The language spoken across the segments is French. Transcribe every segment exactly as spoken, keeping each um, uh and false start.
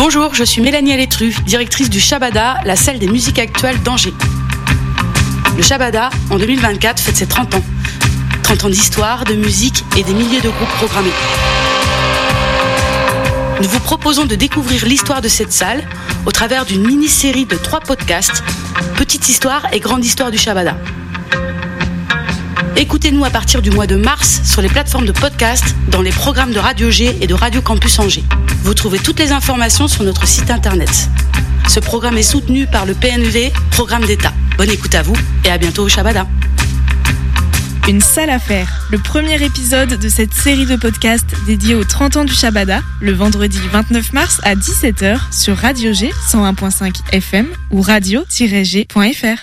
Bonjour, je suis Mélanie Alétru, directrice du Shabada, la salle des musiques actuelles d'Angers. Le Shabada, en deux mille vingt-quatre, fête ses trente ans. trente ans d'histoire, de musique et des milliers de groupes programmés. Nous vous proposons de découvrir l'histoire de cette salle au travers d'une mini-série de trois podcasts, Petite histoire et grande histoire du Shabada. Écoutez-nous à partir du mois de mars sur les plateformes de podcast, dans les programmes de Radio G et de Radio Campus Angers. Vous trouvez toutes les informations sur notre site internet. Ce programme est soutenu par le P N V, Programme d'État. Bonne écoute à vous et à bientôt au Shabada. Une salle à faire, le premier épisode de cette série de podcasts dédiée aux trente ans du Shabada, le vendredi vingt-neuf mars à dix-sept heures sur Radio G cent un point cinq F M ou radio tiret g point f r.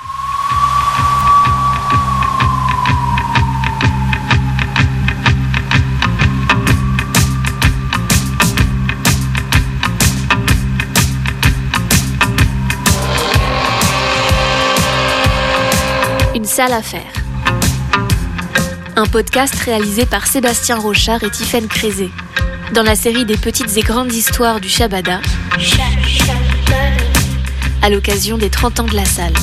Une salle à faire. Un podcast réalisé par Sébastien Rochard et Tiffaine Crézé, dans la série des petites et grandes histoires du Shabada, à l'occasion des trente ans de la salle.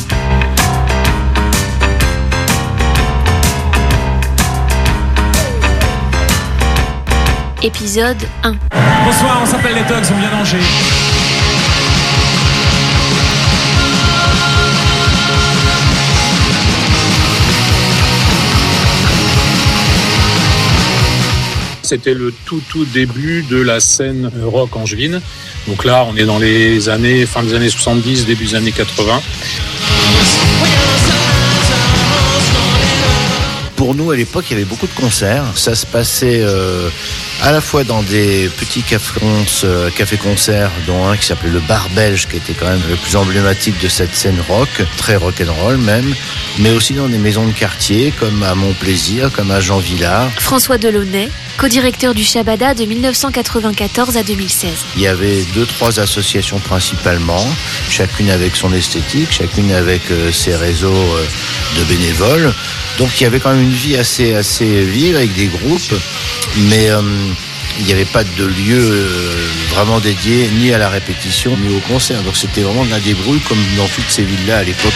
Épisode un. Bonsoir, on s'appelle les Tugs, on vient d'Angers. C'était le tout tout début de la scène rock angevine. Donc là, on est dans les années, fin des années soixante-dix, début des années quatre-vingts. Pour nous, à l'époque, il y avait beaucoup de concerts. Ça se passait euh, à la fois dans des petits cafés-concerts, cafés-concerts, dont un qui s'appelait le Bar Belge, qui était quand même le plus emblématique de cette scène rock, très rock'n'roll même, mais aussi dans des maisons de quartier, comme à Montplaisir, comme à Jean Villard. François Delaunay, co-directeur du Shabada de dix-neuf cent quatre-vingt-quatorze à deux mille seize. Il y avait deux, trois associations principalement, chacune avec son esthétique, chacune avec euh, ses réseaux euh, de bénévoles. Donc il y avait quand même une vie assez, assez vive avec des groupes, mais euh, il n'y avait pas de lieu euh, vraiment dédié ni à la répétition ni au concert. Donc c'était vraiment de la débrouille comme dans toutes ces villes-là à l'époque.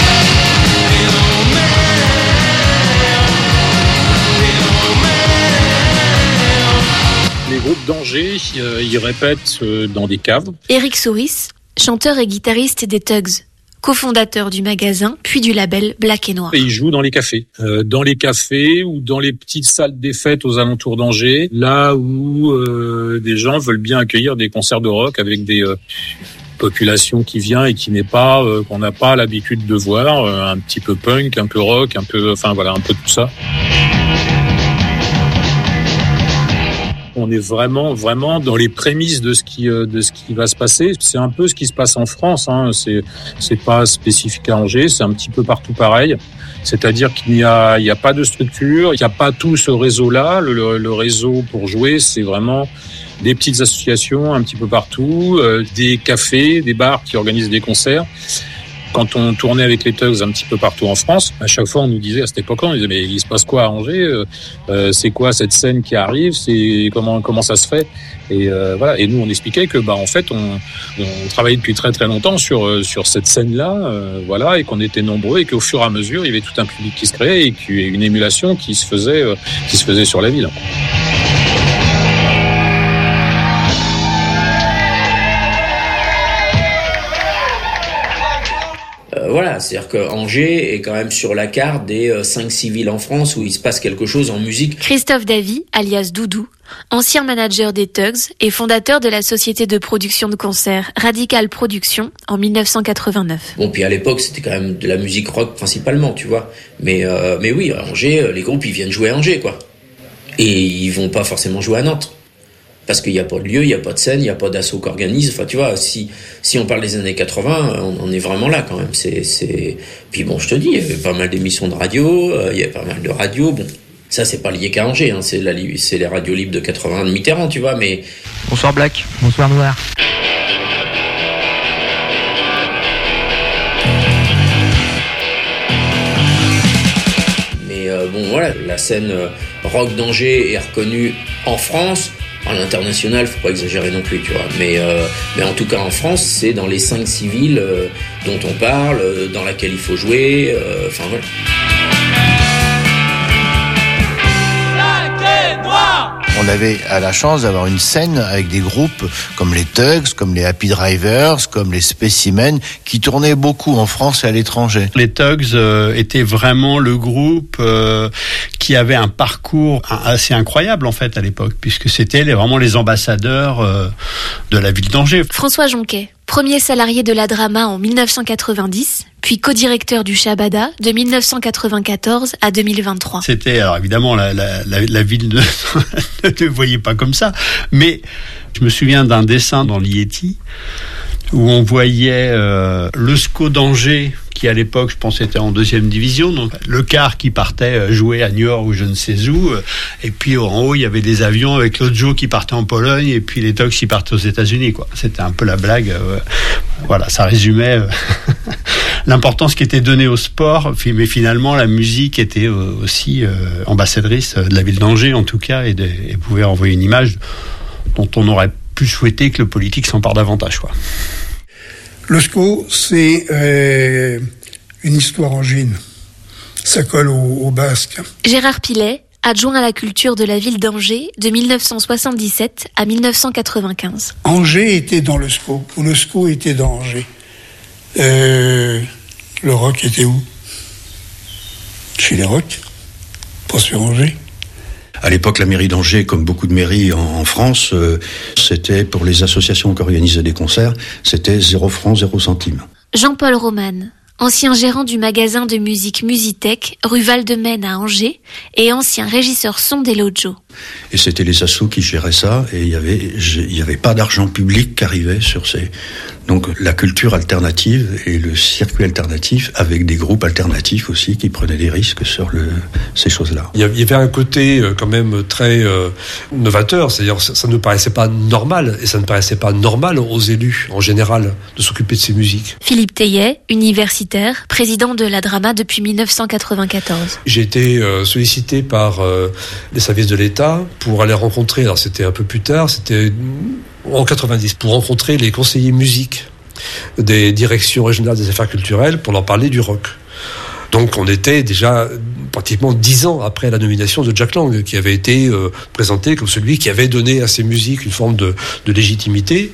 Les groupes d'Angers, euh, ils répètent euh, dans des caves. Éric Souris, chanteur et guitariste des Tugs, cofondateur du magasin puis du label Black et Noir. Et ils jouent dans les cafés. Euh, dans les cafés ou dans les petites salles des fêtes aux alentours d'Angers, là où euh, des gens veulent bien accueillir des concerts de rock avec des euh, populations qui vient et qui n'est pas, euh, qu'on n'a pas l'habitude de voir, euh, un petit peu punk, un peu rock, un peu, enfin voilà, un peu tout ça. On est vraiment, vraiment dans les prémices de ce qui, de ce qui va se passer. C'est un peu ce qui se passe en France, hein. C'est, c'est pas spécifique à Angers, c'est un petit peu partout pareil. C'est-à-dire qu'il n'y a, il y a pas de structure, il n'y a pas tout ce réseau-là. Le, le, le réseau pour jouer, c'est vraiment des petites associations un petit peu partout, euh, des cafés, des bars qui organisent des concerts. Quand on tournait avec les Tugs un petit peu partout en France, à chaque fois on nous disait à cette époque-là, on disait mais il se passe quoi à Angers euh, c'est quoi cette scène qui arrive, c'est comment comment ça se fait et euh, voilà. Et nous on expliquait que bah en fait on, on travaillait depuis très très longtemps sur sur cette scène-là, euh, voilà, et qu'on était nombreux et qu'au fur et à mesure il y avait tout un public qui se créait et qu'il y avait une émulation qui se faisait euh, qui se faisait sur la ville. Voilà, c'est-à-dire que Angers est quand même sur la carte des euh, cinq six villes en France où il se passe quelque chose en musique. Christophe Davy, alias Doudou, ancien manager des Tugs et fondateur de la société de production de concerts Radical Productions en dix-neuf cent quatre-vingt-neuf. Bon, puis à l'époque, c'était quand même de la musique rock principalement, tu vois. Mais, euh, mais oui, à Angers, les groupes, ils viennent jouer à Angers, quoi. Et ils vont pas forcément jouer à Nantes. Parce qu'il n'y a pas de lieu, il n'y a pas de scène, il n'y a pas d'asso qu'organise. Enfin, tu vois, si, si on parle des années quatre-vingts, on, on est vraiment là quand même. C'est, c'est... Puis bon, je te dis, il y avait pas mal d'émissions de radio, euh, il y avait pas mal de radios. Bon, ça, c'est pas lié qu'à Angers, hein, c'est, la, c'est les radios libres de quatre-vingts de Mitterrand, tu vois, mais... Bonsoir Black, bonsoir Noir. Mais euh, bon, voilà, la scène euh, rock d'Angers est reconnue en France À l'international, faut pas exagérer non plus, tu vois. Mais, euh, mais en tout cas, en France, c'est dans les cinq six villes euh, dont on parle, euh, dans laquelle il faut jouer. Enfin, euh, voilà. On avait à la chance d'avoir une scène avec des groupes comme les Tugs, comme les Happy Drivers, comme les Specimen, qui tournaient beaucoup en France et à l'étranger. Les Tugs euh, étaient vraiment le groupe euh, qui avait un parcours assez incroyable en fait à l'époque, puisque c'était les, vraiment les ambassadeurs euh, de la ville d'Angers. François Jonquet, premier salarié de la Drama en dix-neuf cent quatre-vingt-dix, puis co-directeur du Shabada de dix-neuf cent quatre-vingt-quatorze à deux mille vingt-trois. C'était, alors évidemment, la, la, la, la ville ne, ne le voyait pas comme ça, mais je me souviens d'un dessin dans l'Yeti où on voyait euh, le S C O d'Angers, qui à l'époque, je pense, était en deuxième division, donc le car qui partait jouer à New York ou je ne sais où, et puis en haut, il y avait des avions avec l'autre jour qui partait en Pologne, et puis les Tugs qui partaient aux États-Unis, quoi. C'était un peu la blague. Euh, voilà, ça résumait euh, l'importance qui était donnée au sport, mais finalement, la musique était aussi euh, ambassadrice de la ville d'Angers, en tout cas, et, de, et pouvait envoyer une image dont on aurait pu souhaiter que le politique s'empare davantage, quoi. Le S C O, c'est euh, une histoire angevine. Ça colle au, au basque. Gérard Pilet, adjoint à la culture de la ville d'Angers de dix-neuf cent soixante-dix-sept à dix-neuf cent quatre-vingt-quinze. Angers était dans le S C O, ou le S C O était dans Angers. Euh, le rock était où? Chez les rock, pas sur Angers. À l'époque, la mairie d'Angers, comme beaucoup de mairies en, en France, euh, c'était pour les associations qui organisaient des concerts, c'était zéro franc, zéro centime. Jean-Paul Roman, ancien gérant du magasin de musique Musitech, rue Val-de-Maine à Angers, et ancien régisseur son des Lojos. Et c'était les assos qui géraient ça, et il y avait, il y avait pas d'argent public qui arrivait sur ces... Donc la culture alternative et le circuit alternatif avec des groupes alternatifs aussi qui prenaient des risques sur le, ces choses-là. Il y avait un côté quand même très euh, novateur, c'est-à-dire ça ne paraissait pas normal, et ça ne paraissait pas normal aux élus en général de s'occuper de ces musiques. Philippe Teillet, universitaire, président de la Drama depuis dix-neuf cent quatre-vingt-quatorze. J'ai été euh, sollicité par euh, les services de l'État pour aller rencontrer, alors c'était un peu plus tard, c'était en quatre-vingt-dix, pour rencontrer les conseillers musique des directions régionales des affaires culturelles pour leur parler du rock. Donc on était déjà pratiquement dix ans après la nomination de Jack Lang, qui avait été euh, présenté comme celui qui avait donné à ces musiques une forme de, de légitimité.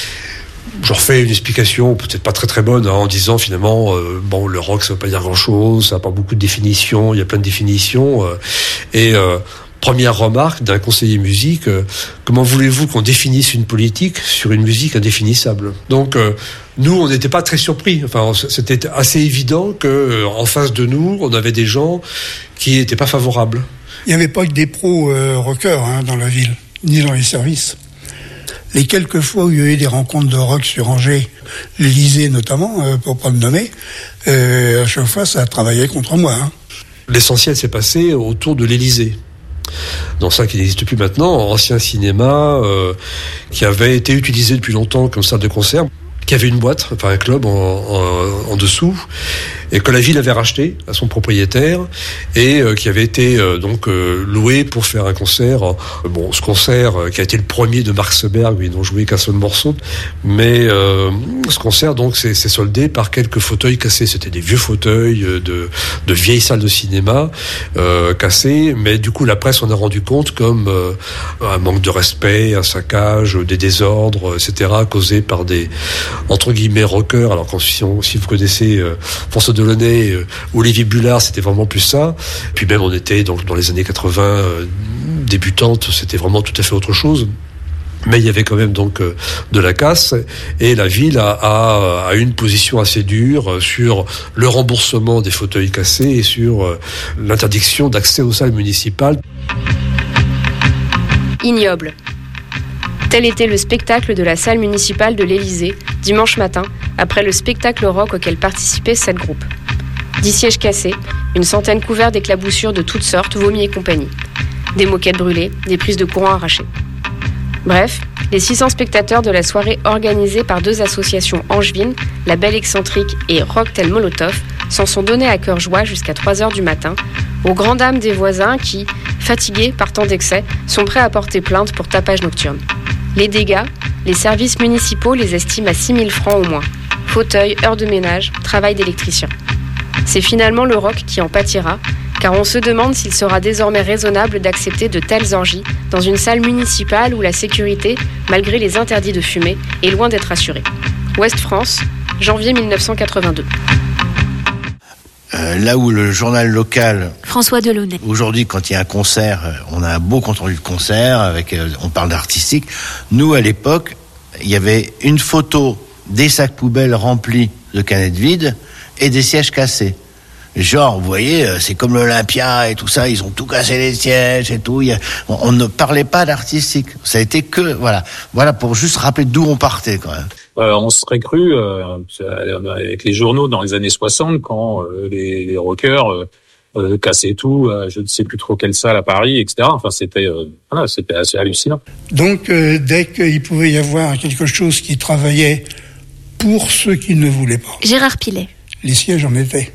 Je refais une explication, peut-être pas très très bonne, hein, en disant finalement, euh, bon, le rock ça veut pas dire grand-chose, ça n'a pas beaucoup de définitions, il y a plein de définitions, euh, et euh, première remarque d'un conseiller musique, euh, comment voulez-vous qu'on définisse une politique sur une musique indéfinissable? Donc euh, nous, on n'était pas très surpris. Enfin, c'était assez évident que euh, en face de nous, on avait des gens qui n'étaient pas favorables. Il n'y avait pas que des pros euh, rockers hein, dans la ville, ni dans les services. Les quelques fois où il y a eu des rencontres de rock sur Angers, l'Élysée notamment, euh, pour pas le nommer, euh, à chaque fois, ça a travaillé contre moi. Hein. L'essentiel s'est passé autour de l'Élysée. Dans ça qui n'existe plus maintenant, ancien cinéma euh, qui avait été utilisé depuis longtemps comme salle de concert, qui avait une boîte, enfin un club en, en, en dessous, et que la ville avait racheté à son propriétaire, et euh, qui avait été euh, donc euh, loué pour faire un concert. Euh, bon, ce concert euh, qui a été le premier de Mark Seberg, où ils n'ont joué qu'un seul morceau, mais euh, ce concert donc s'est soldé par quelques fauteuils cassés. C'était des vieux fauteuils de, de vieilles salles de cinéma euh, cassés, mais du coup la presse en a rendu compte comme euh, un manque de respect, un saccage, des désordres, et cetera, causés par des entre guillemets rockers. Alors quand si, on, si vous connaissez euh, François Delaunay, euh, Olivier Bullard, c'était vraiment plus ça. Puis même on était donc dans les années quatre-vingts euh, débutantes, c'était vraiment tout à fait autre chose. Mais il y avait quand même donc euh, de la casse, et la ville a, a, a une position assez dure sur le remboursement des fauteuils cassés et sur euh, l'interdiction d'accès aux salles municipales. Ignoble. Tel était le spectacle de la salle municipale de l'Élysée, dimanche matin, après le spectacle rock auquel participait sept groupes. Dix sièges cassés, une centaine couverts d'éclaboussures de toutes sortes, vomis et compagnie. Des moquettes brûlées, des prises de courant arrachées. Bref, les six cents spectateurs de la soirée organisée par deux associations angevines, La Belle Excentrique et Rock'n'Roll Molotov, s'en sont donnés à cœur joie jusqu'à trois heures du matin, aux grandes dames des voisins qui, fatigués par tant d'excès, sont prêts à porter plainte pour tapage nocturne. Les dégâts, les services municipaux les estiment à six mille francs au moins. Fauteuil, heures de ménage, travail d'électricien. C'est finalement le rock qui en pâtira, car on se demande s'il sera désormais raisonnable d'accepter de telles orgies dans une salle municipale où la sécurité, malgré les interdits de fumer, est loin d'être assurée. Ouest France, janvier dix-neuf cent quatre-vingt-deux. Euh, là où le journal local... François Delaunay. Aujourd'hui, quand il y a un concert, on a un beau compte-rendu de concert, avec, euh, on parle d'artistique. Nous, à l'époque, il y avait une photo des sacs poubelles remplis de canettes vides et des sièges cassés. Genre, vous voyez, c'est comme l'Olympia et tout ça, ils ont tout cassé les sièges et tout. Il y a, on, on ne parlait pas d'artistique. Ça a été que, voilà, voilà pour juste rappeler d'où on partait quand même. Euh, on serait cru euh, avec les journaux dans les années soixante quand euh, les, les rockers euh, euh, cassaient tout. Euh, je ne sais plus trop quelle salle à Paris, et cetera. Enfin, c'était, euh, voilà, c'était assez hallucinant. Donc, euh, dès qu'il pouvait y avoir quelque chose qui travaillait pour ceux qui ne voulaient pas. Gérard Pilet. Les sièges en étaient.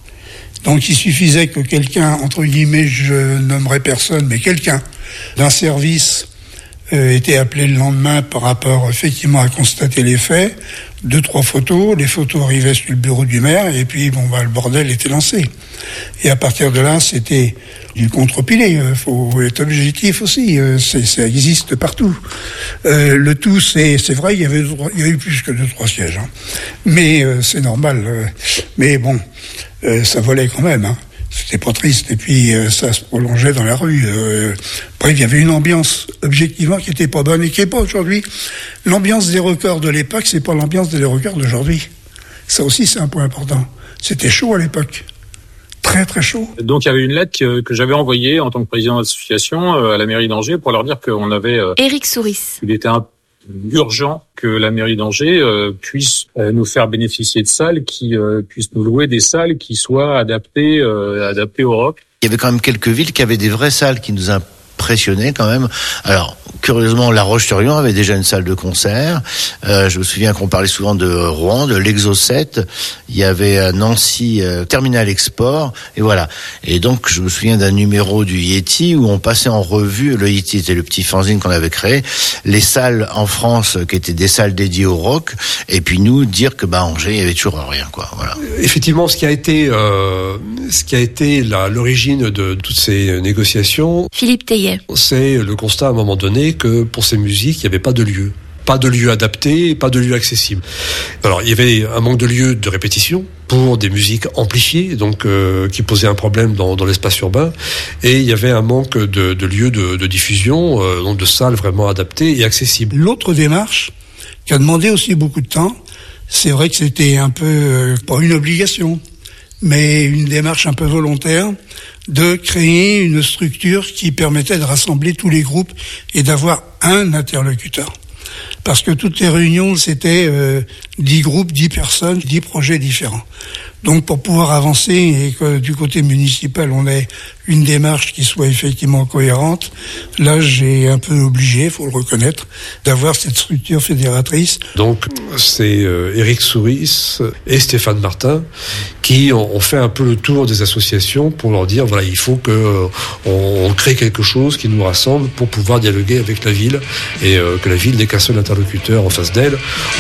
Donc il suffisait que quelqu'un, entre guillemets, je nommerai personne, mais quelqu'un d'un service euh, était appelé le lendemain par rapport effectivement à constater les faits, deux, trois photos, les photos arrivaient sur le bureau du maire, et puis bon bah le bordel était lancé. Et à partir de là, c'était du contre-pilé, il faut être objectif aussi, c'est, ça existe partout. Euh, le tout, c'est, c'est vrai, il y avait, il y a eu plus que deux, trois sièges, hein. Mais euh, c'est normal, euh, mais bon... Euh, ça volait quand même, hein. C'était pas triste, et puis euh, ça se prolongeait dans la rue. Euh, bref, il y avait une ambiance objectivement qui était pas bonne et qui est pas aujourd'hui. L'ambiance des rockers de l'époque, c'est pas l'ambiance des rockers d'aujourd'hui. Ça aussi, c'est un point important. C'était chaud à l'époque, très très chaud. Donc il y avait une lettre que, que j'avais envoyée en tant que président d'association euh, à la mairie d'Angers pour leur dire qu'on avait. Euh, Éric Souris. Il était un urgent que la mairie d'Angers euh, puisse euh, nous faire bénéficier de salles qui euh, puissent nous louer des salles qui soient adaptées euh, adaptées au rock. Il y avait quand même quelques villes qui avaient des vraies salles qui nous impressionnaient quand même. Alors curieusement, La Roche-sur-Yon avait déjà une salle de concert. Euh, je me souviens qu'on parlait souvent de Rouen, de l'Exo sept. Il y avait à Nancy euh, Terminal Export, et voilà. Et donc, je me souviens d'un numéro du Yeti où on passait en revue, le Yeti était le petit fanzine qu'on avait créé, les salles en France qui étaient des salles dédiées au rock, et puis nous dire que bah Angers, il y avait toujours rien, quoi. Voilà. Effectivement, ce qui a été, euh, ce qui a été la, l'origine de toutes ces négociations, Philippe Teillet, c'est le constat à un moment donné que pour ces musiques, il n'y avait pas de lieu. Pas de lieu adapté, pas de lieu accessible. Alors, il y avait un manque de lieux de répétition pour des musiques amplifiées, donc euh, qui posaient un problème dans, dans l'espace urbain, et il y avait un manque de, de lieux de, de diffusion, euh, donc de salles vraiment adaptées et accessibles. L'autre démarche, qui a demandé aussi beaucoup de temps, c'est vrai que c'était un peu, euh, pas une obligation, mais une démarche un peu volontaire, de créer une structure qui permettait de rassembler tous les groupes et d'avoir un interlocuteur. Parce que toutes les réunions, c'était euh, dix groupes, dix personnes, dix projets différents. Donc pour pouvoir avancer et que du côté municipal, on ait une démarche qui soit effectivement cohérente, là j'ai un peu obligé, faut le reconnaître, d'avoir cette structure fédératrice. Donc c'est euh, Éric Souris et Stéphane Martin qui ont, ont fait un peu le tour des associations pour leur dire voilà, il faut que euh, on, on crée quelque chose qui nous rassemble pour pouvoir dialoguer avec la ville et euh, que la ville n'ait qu'un seul interlocuteur en face d'elle.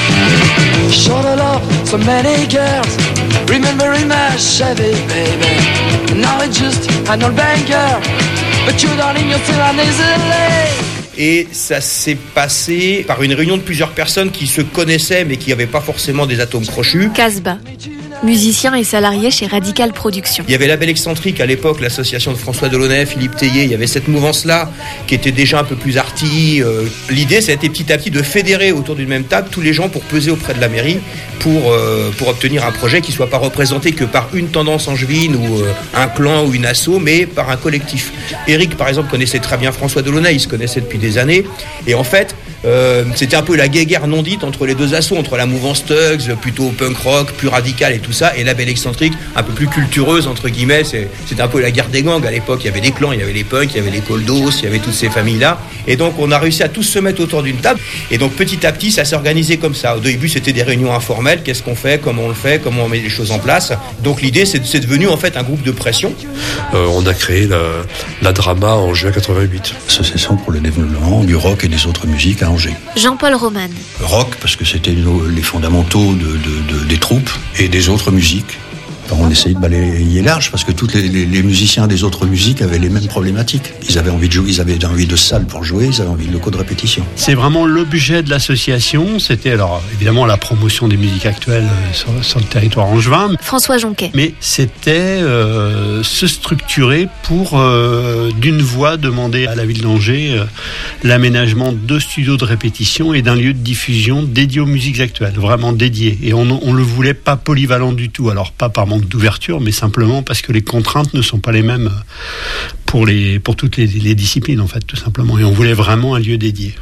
Remembering my Chevy, baby. Now it's just an old banker. But you, darling, you're still an easy lay. Et ça s'est passé par une réunion de plusieurs personnes qui se connaissaient mais qui n'avaient pas forcément des atomes crochus. Casbah, musicien et salarié chez Radical Productions. Il y avait Label Excentrique à l'époque, l'association de François Delaunay, Philippe Teillet. Il y avait cette mouvance-là qui était déjà un peu plus arty. Euh, l'idée, ça a été petit à petit de fédérer autour d'une même table tous les gens pour peser auprès de la mairie pour, euh, pour obtenir un projet qui ne soit pas représenté que par une tendance angevine ou euh, un clan ou une asso, mais par un collectif. Éric, par exemple, connaissait très bien François Delaunay, il se connaissait depuis des années. Et en fait, Euh, c'était un peu la guéguerre non dite entre les deux assos, entre la mouvance Tugs, plutôt punk rock, plus radical et tout ça, et la Belle Excentrique, un peu plus cultureuse, entre guillemets. C'est, c'était un peu la guerre des gangs à l'époque. Il y avait les clans, il y avait les punks, il y avait les coldos, il y avait toutes ces familles-là. Et donc, on a réussi à tous se mettre autour d'une table. Et donc, petit à petit, ça s'est organisé comme ça. Au début, c'était des réunions informelles. Qu'est-ce qu'on fait? Comment on le fait? Comment on met les choses en place? Donc, l'idée, c'est, c'est devenu, en fait, un groupe de pression. Euh, on a créé la, la Drama en juin quatre-vingt-huit. Association pour le développement du rock et des autres musiques à Angers. Jean-Paul Roman. Rock, parce que c'était nos, les fondamentaux de, de, de, des troupes et des autres musiques. On essayait de balayer large parce que tous les, les, les musiciens des autres musiques avaient les mêmes problématiques. Ils avaient envie de jouer, ils avaient envie de salle pour jouer, ils avaient envie de locaux de répétition. C'est vraiment l'objet de l'association. C'était alors évidemment la promotion des musiques actuelles sur, sur le territoire angevin. François Jonquet. Mais c'était euh, se structurer pour euh, d'une voix demander à la ville d'Angers euh, l'aménagement de studios de répétition et d'un lieu de diffusion dédié aux musiques actuelles, vraiment dédié. Et on ne le voulait pas polyvalent du tout. Alors pas par manque d'ouverture, mais simplement parce que les contraintes ne sont pas les mêmes pour, les, pour toutes les, les disciplines, en fait, tout simplement. Et on voulait vraiment un lieu dédié.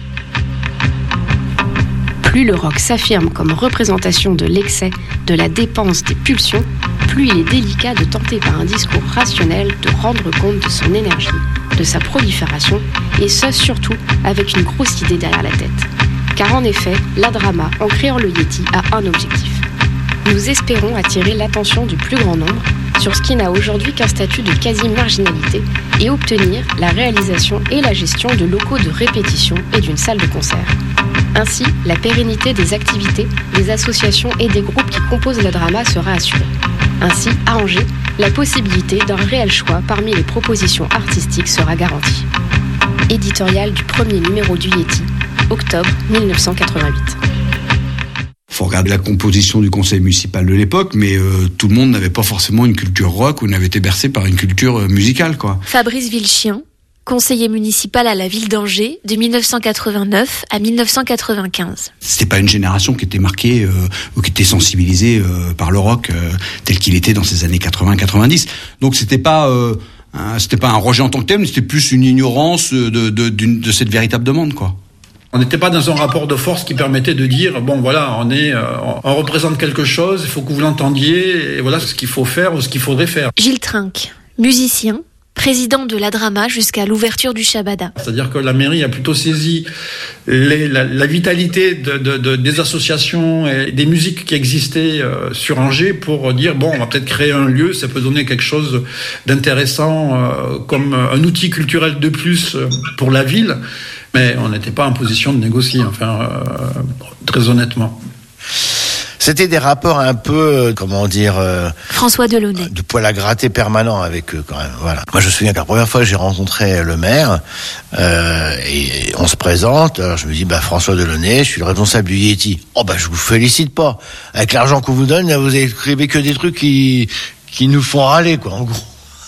Plus le rock s'affirme comme représentation de l'excès, de la dépense, des pulsions, plus il est délicat de tenter par un discours rationnel de rendre compte de son énergie, de sa prolifération, et ce surtout avec une grosse idée derrière la tête. Car en effet, la Drama, en créant le Yéti, a un objectif. Nous espérons attirer l'attention du plus grand nombre sur ce qui n'a aujourd'hui qu'un statut de quasi-marginalité et obtenir la réalisation et la gestion de locaux de répétition et d'une salle de concert. Ainsi, la pérennité des activités, des associations et des groupes qui composent la Drama sera assurée. Ainsi, à Angers, la possibilité d'un réel choix parmi les propositions artistiques sera garantie. Éditorial du premier numéro du Yéti, octobre dix-neuf cent quatre-vingt-huit. Faut regarder la composition du conseil municipal de l'époque, mais euh, tout le monde n'avait pas forcément une culture rock ou n'avait été bercé par une culture euh, musicale, quoi. Fabrice Vilchien, conseiller municipal à la ville d'Angers de dix-neuf cent quatre-vingt-neuf à dix-neuf cent quatre-vingt-quinze. C'était pas une génération qui était marquée euh, ou qui était sensibilisée euh, par le rock euh, tel qu'il était dans ces années quatre-vingts quatre-vingt-dix. Donc c'était pas euh, un, c'était pas un rejet en tant que tel, mais c'était plus une ignorance de de, de, de cette véritable demande, quoi. On n'était pas dans un rapport de force qui permettait de dire bon voilà on est euh, on représente quelque chose, il faut que vous l'entendiez et voilà ce qu'il faut faire ou ce qu'il faudrait faire. Gilles Trinck, musicien, président de la Drama jusqu'à l'ouverture du Shabada. C'est-à-dire que la mairie a plutôt saisi les, la, la vitalité de, de, de, des associations et des musiques qui existaient euh, sur Angers pour dire bon on va peut-être créer un lieu, ça peut donner quelque chose d'intéressant euh, comme un outil culturel de plus pour la ville. Mais on n'était pas en position de négocier, enfin, euh, très honnêtement. C'était des rapports un peu, comment dire... Euh, François Delaunay. De poil à gratter permanent avec eux, quand même. Voilà. Moi, je me souviens que la première fois que j'ai rencontré le maire, euh, et on se présente, alors je me dis, bah, François Delaunay, je suis le responsable du Yéti. Oh, bah, je vous félicite pas. Avec l'argent qu'on vous donne, vous écrivez que des trucs qui, qui nous font râler, quoi, en gros.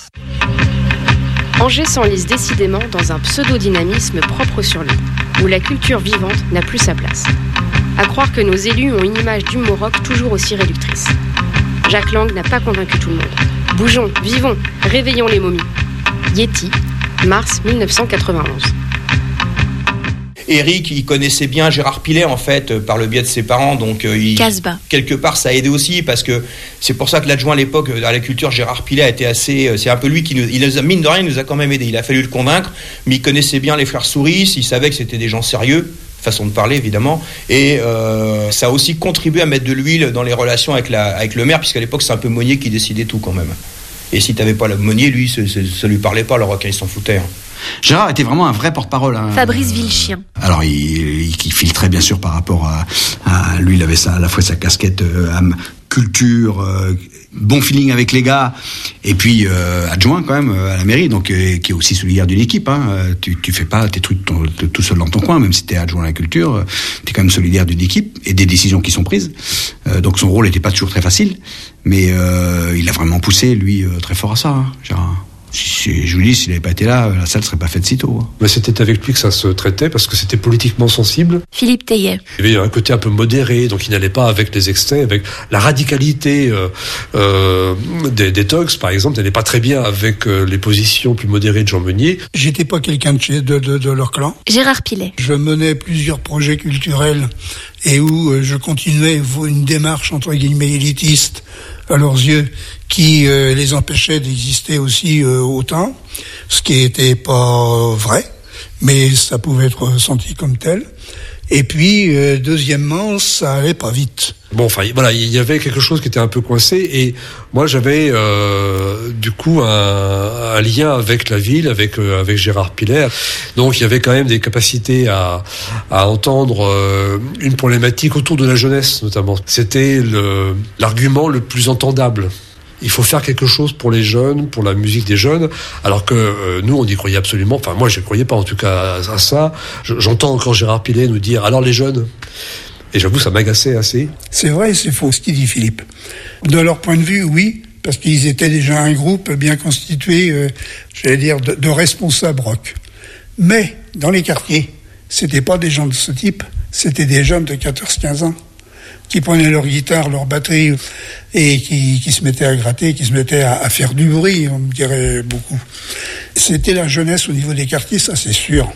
Angers s'enlise décidément dans un pseudo-dynamisme propre sur lui, où la culture vivante n'a plus sa place. À croire que nos élus ont une image d'humour rock toujours aussi réductrice. Jacques Lang n'a pas convaincu tout le monde. Bougeons, vivons, réveillons les momies. Yéti, mars dix-neuf cent quatre-vingt-onze. Eric, il connaissait bien Gérard Pilet, en fait, par le biais de ses parents, donc euh, il, quelque part ça a aidé aussi, parce que c'est pour ça que l'adjoint à l'époque à la culture, Gérard Pilet, a été assez, c'est un peu lui qui nous, il nous a, mine de rien, il nous a quand même aidé. Il a fallu le convaincre, mais il connaissait bien les frères Souris, il savait que c'était des gens sérieux, façon de parler évidemment, et euh, ça a aussi contribué à mettre de l'huile dans les relations avec la, avec le maire, puisqu'à l'époque c'est un peu Monnier qui décidait tout quand même. Et si t'avais pas le Monnier, lui, ça, ça, ça lui parlait pas, le rock, il s'en foutait. Hein. Gérard était vraiment un vrai porte-parole. Hein. Fabrice Vilchien. Alors, il, il, il filtrait bien sûr par rapport à, à lui, il avait ça, à la fois sa casquette euh, âme, culture, euh, bon feeling avec les gars, et puis euh, adjoint quand même à la mairie, donc euh, qui est aussi solidaire d'une équipe. Hein. Tu, tu fais pas tes trucs ton, tout seul dans ton coin, même si t'es adjoint à la culture, euh, t'es quand même solidaire d'une équipe et des décisions qui sont prises. Euh, donc son rôle n'était pas toujours très facile, mais euh, il a vraiment poussé lui euh, très fort à ça, hein, Gérard. Si, je vous dis, s'il n'avait pas été là, la salle ne serait pas faite si tôt. Mais c'était avec lui que ça se traitait, parce que c'était politiquement sensible. Philippe Teillet. Il y avait un côté un peu modéré, donc il n'allait pas avec les excès, avec la radicalité euh, euh, des, des Togs, par exemple, n'allait pas très bien avec euh, les positions plus modérées de Jean Meunier. J'étais pas quelqu'un de, chez, de, de, de leur clan. Gérard Pilet. Je menais plusieurs projets culturels et où euh, je continuais une démarche entre guillemets élitiste à leurs yeux, qui euh, les empêchait d'exister aussi euh, autant, ce qui était pas vrai, mais ça pouvait être ressenti comme tel. Et puis, euh, deuxièmement, ça allait pas vite. Bon, enfin, voilà, il y avait quelque chose qui était un peu coincé, et moi, j'avais euh, du coup un, un lien avec la ville, avec euh, avec Gérard Pilet. Donc, il y avait quand même des capacités à à entendre euh, une problématique autour de la jeunesse, notamment. C'était le l'argument le plus entendable. Il faut faire quelque chose pour les jeunes, pour la musique des jeunes, alors que euh, nous, on y croyait absolument. Enfin, moi, je ne croyais pas en tout cas à, à ça. Je, j'entends encore Gérard Pilet nous dire « alors les jeunes ». Et j'avoue, ça m'agaçait assez. C'est vrai et c'est faux, ce qu'il dit Philippe. De leur point de vue, oui, parce qu'ils étaient déjà un groupe bien constitué, euh, j'allais dire, de, de responsables rock. Mais, dans les quartiers, c'était pas des gens de ce type, c'était des jeunes de quatorze quinze ans. Qui prenaient leur guitare, leur batterie, et qui, qui se mettaient à gratter, qui se mettaient à, à faire du bruit, on me dirait beaucoup. C'était la jeunesse au niveau des quartiers, ça c'est sûr.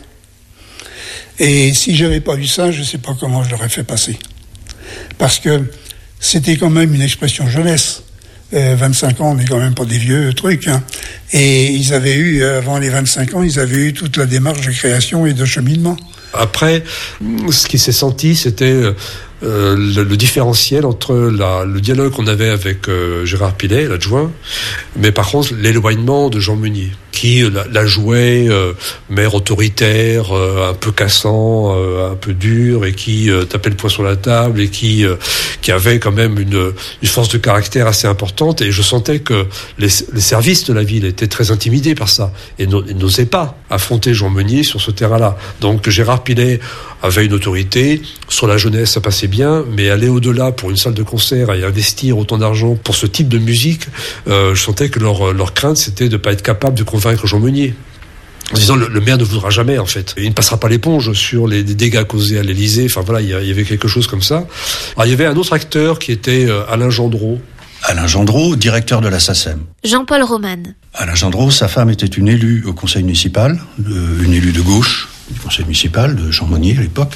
Et si j'avais pas vu ça, je sais pas comment je l'aurais fait passer. Parce que c'était quand même une expression jeunesse. Euh, vingt-cinq ans, on n'est quand même pas des vieux trucs. Hein. Et ils avaient eu, avant les vingt-cinq ans, ils avaient eu toute la démarche de création et de cheminement. Après, ce qui s'est senti, c'était euh, le, le différentiel entre la, le dialogue qu'on avait avec euh, Gérard Pilet, l'adjoint, mais par contre l'éloignement de Jean Meunier, qui la, la jouait euh, maire autoritaire, euh, un peu cassant, euh, un peu dur, et qui euh, tapait le poing sur la table, et qui euh, qui avait quand même une, une force de caractère assez importante. Et je sentais que les, les services de la ville étaient très intimidés par ça, et n'osaient pas affronter Jean Meunier sur ce terrain-là. Donc Gérard Pilet avait une autorité, sur la jeunesse ça passait bien, mais aller au-delà pour une salle de concert et investir autant d'argent pour ce type de musique, euh, je sentais que leur, leur crainte c'était de ne pas être capable de convaincre Jean Meunier. En disant le, le maire ne voudra jamais en fait. Il ne passera pas l'éponge sur les, les dégâts causés à l'Élysée, enfin voilà, il y, il y avait quelque chose comme ça. Alors il y avait un autre acteur qui était euh, Alain Gendreau. Alain Gendreau, directeur de la S A C E M. Jean-Paul Roman. Alain Gendreau, sa femme était une élue au conseil municipal, euh, une élue de gauche du conseil municipal de Jean Meunier à l'époque.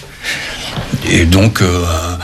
Et donc euh,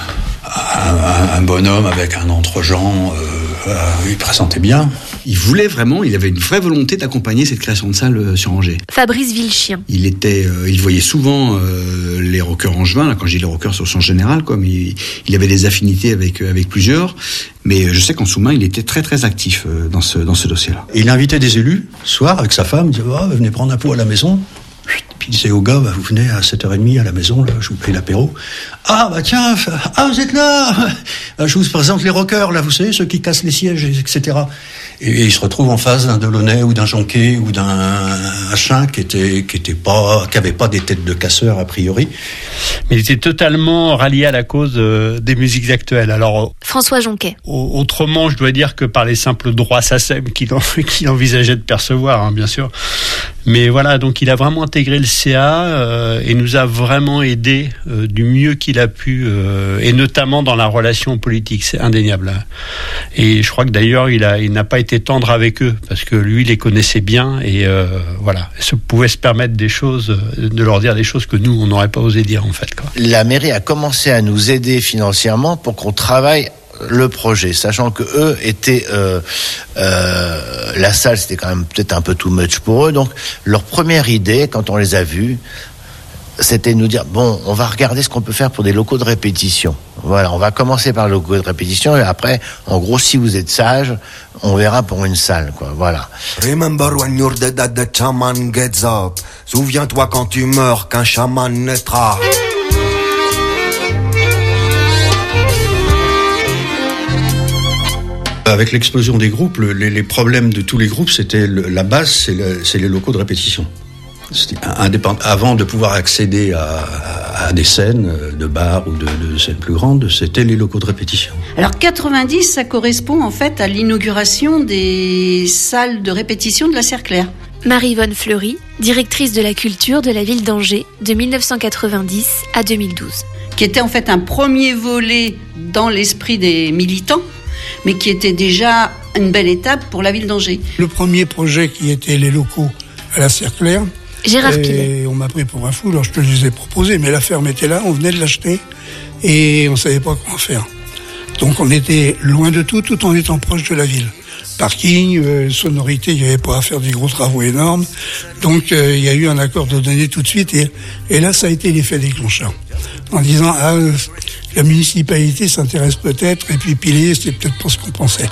un, un bonhomme avec un entre-gens, euh, euh, il présentait bien. Il voulait vraiment, il avait une vraie volonté d'accompagner cette création de salle euh, sur Angers. Fabrice Vilchien. Il était, euh, il voyait souvent euh, les rockers angevins, là, quand je dis les rockers au sens général, quoi, mais il, il avait des affinités avec euh, avec plusieurs. Mais je sais qu'en sous-main, il était très très actif euh, dans ce dans ce dossier-là. Et il invitait des élus, soir, avec sa femme, il disait oh, venez prendre un pot à la maison. Puis il disait au gars, bah, vous venez à sept heures trente à la maison, là, je vous paye l'apéro. Ah, bah tiens, ah, vous êtes là! Je vous présente les rockers, là, vous savez, ceux qui cassent les sièges, et cetera. Et, et il se retrouve en face d'un Delaunay ou d'un Jonquet ou d'un Achin qui était, qui était pas, qui avait pas des têtes de casseurs, a priori. Mais il était totalement rallié à la cause euh, des musiques actuelles. Alors, François Jonquet. Autrement, je dois dire que par les simples droits S A C E M qu'il, en, qu'il envisageait de percevoir, hein, bien sûr. Mais voilà, donc il a vraiment intégré le C A euh, et nous a vraiment aidé euh, du mieux qu'il a pu, euh, et notamment dans la relation politique, c'est indéniable. Et je crois que d'ailleurs, il, a, il n'a pas été tendre avec eux, parce que lui, il les connaissait bien, et euh, voilà, il pouvait se permettre des choses, de leur dire des choses que nous, on n'aurait pas osé dire, en fait, quoi. La mairie a commencé à nous aider financièrement pour qu'on travaille le projet, sachant que eux étaient euh, euh, la salle, c'était quand même peut-être un peu too much pour eux. Donc leur première idée, quand on les a vus, c'était de nous dire bon, on va regarder ce qu'on peut faire pour des locaux de répétition. Voilà, on va commencer par le local de répétition et après, en gros, si vous êtes sage, on verra pour une salle, quoi. Voilà. Remember when you're dead that the shaman gets up. Souviens-toi quand tu meurs qu'un chaman naîtra. Avec l'explosion des groupes, le, les, les problèmes de tous les groupes, c'était le, la base, c'est, le, c'est les locaux de répétition. C'était indépendant. Avant de pouvoir accéder à, à des scènes de bars ou de, de scènes plus grandes, c'était les locaux de répétition. Alors quatre-vingt-dix, ça correspond en fait à l'inauguration des salles de répétition de la Serre-Claire. Marie-Yvonne Fleury, directrice de la culture de la ville d'Angers de mille neuf cent quatre-vingt-dix à deux mille douze. Qui était en fait un premier volet dans l'esprit des militants, mais qui était déjà une belle étape pour la ville d'Angers. Le premier projet qui était les locaux à la Serre-Claire, Gérard Pilet. Et on m'a pris pour un fou, alors je te les ai proposés, mais la ferme était là, on venait de l'acheter et on savait pas comment faire. Donc on était loin de tout, tout en étant proche de la ville. Parking, euh, sonorité, il n'y avait pas à faire des gros travaux énormes. Donc euh, il y a eu un accord de donner tout de suite et, et là ça a été l'effet déclencheur. En disant, ah, euh, la municipalité s'intéresse peut-être et puis Pilet, c'est peut-être pas ce qu'on pensait.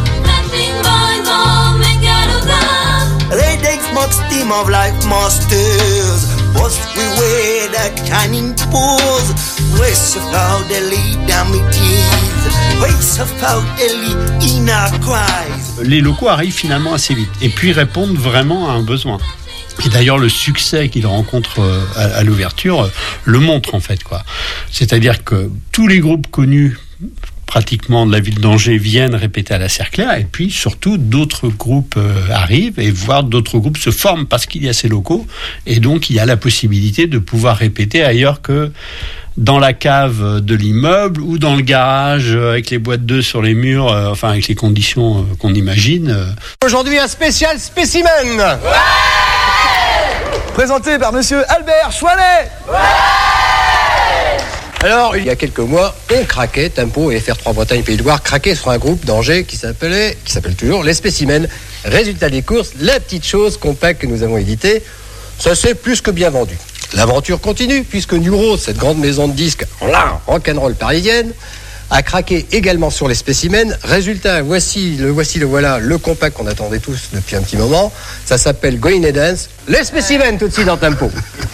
Much steam of life masters, bust we wear that shining pose. Race of how they lead damages, race of how they lead in our cries. Les locaux arrivent finalement assez vite et puis répondent vraiment à un besoin. Et d'ailleurs, le succès qu'ils rencontrent à, à l'ouverture le montre en fait, quoi. C'est-à-dire que tous les groupes connus pratiquement de la ville d'Angers viennent répéter à la Serre-Claire et puis surtout d'autres groupes euh, arrivent et voire d'autres groupes se forment parce qu'il y a ces locaux et donc il y a la possibilité de pouvoir répéter ailleurs que dans la cave de l'immeuble ou dans le garage avec les boîtes d'œufs sur les murs, euh, enfin avec les conditions euh, qu'on imagine. Euh. Aujourd'hui un spécial spécimen ouais présenté par monsieur Albert Chouanet. Ouais Alors, il y a quelques mois, on craquait, Tempo et F R trois Bretagne Pays de Loire craquaient sur un groupe d'Angers qui s'appelait, qui s'appelle toujours Les Spécimens. Résultat des courses, la petite chose compacte que nous avons éditée, ça s'est plus que bien vendu. L'aventure continue puisque New Rose, cette grande maison de disques, là, rock'n'roll parisienne, a craqué également sur Les Spécimens. Résultat, voici le voici le voilà, le compact qu'on attendait tous depuis un petit moment. Ça s'appelle Going and Dance. Les Spécimens tout de suite dans Tempo.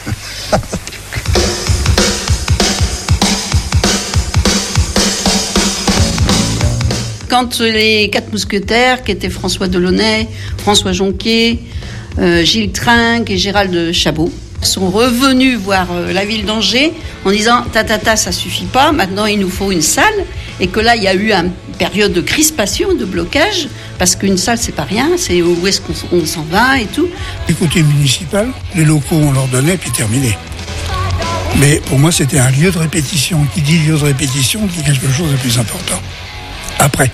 Quand les quatre mousquetaires, qui étaient François Delaunay, François Jonquier, euh, Gilles Trinque et Gérald Chabot, sont revenus voir euh, la ville d'Angers en disant « Tata, ta, ça suffit pas, maintenant il nous faut une salle », et que là il y a eu une période de crispation, de blocage, parce qu'une salle c'est pas rien, c'est où est-ce qu'on on s'en va et tout. Du côté municipal, les locaux on leur donnait puis terminé. Mais pour moi c'était un lieu de répétition. Qui dit lieu de répétition dit quelque chose de plus important. Après.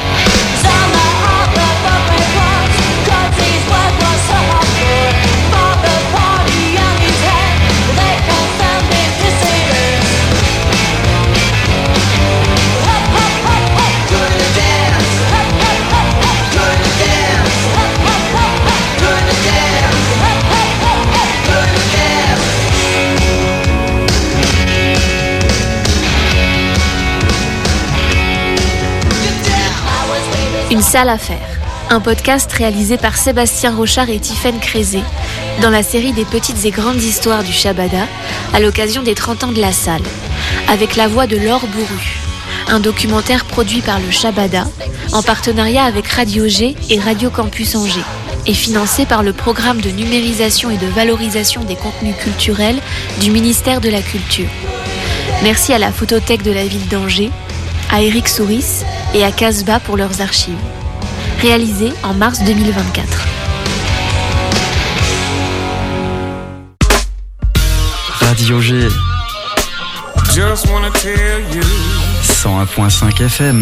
Une salle à faire, un podcast réalisé par Sébastien Rochard et Tiffaine Crézé dans la série des petites et grandes histoires du Shabada à l'occasion des trente ans de la salle, avec la voix de Laure Bourru, un documentaire produit par le Shabada en partenariat avec Radio G et Radio Campus Angers et financé par le programme de numérisation et de valorisation des contenus culturels du ministère de la Culture. Merci à la Photothèque de la ville d'Angers, à Eric Souris et à Casbah pour leurs archives. Réalisé en mars deux mille vingt-quatre. Radio G cent un virgule cinq F M.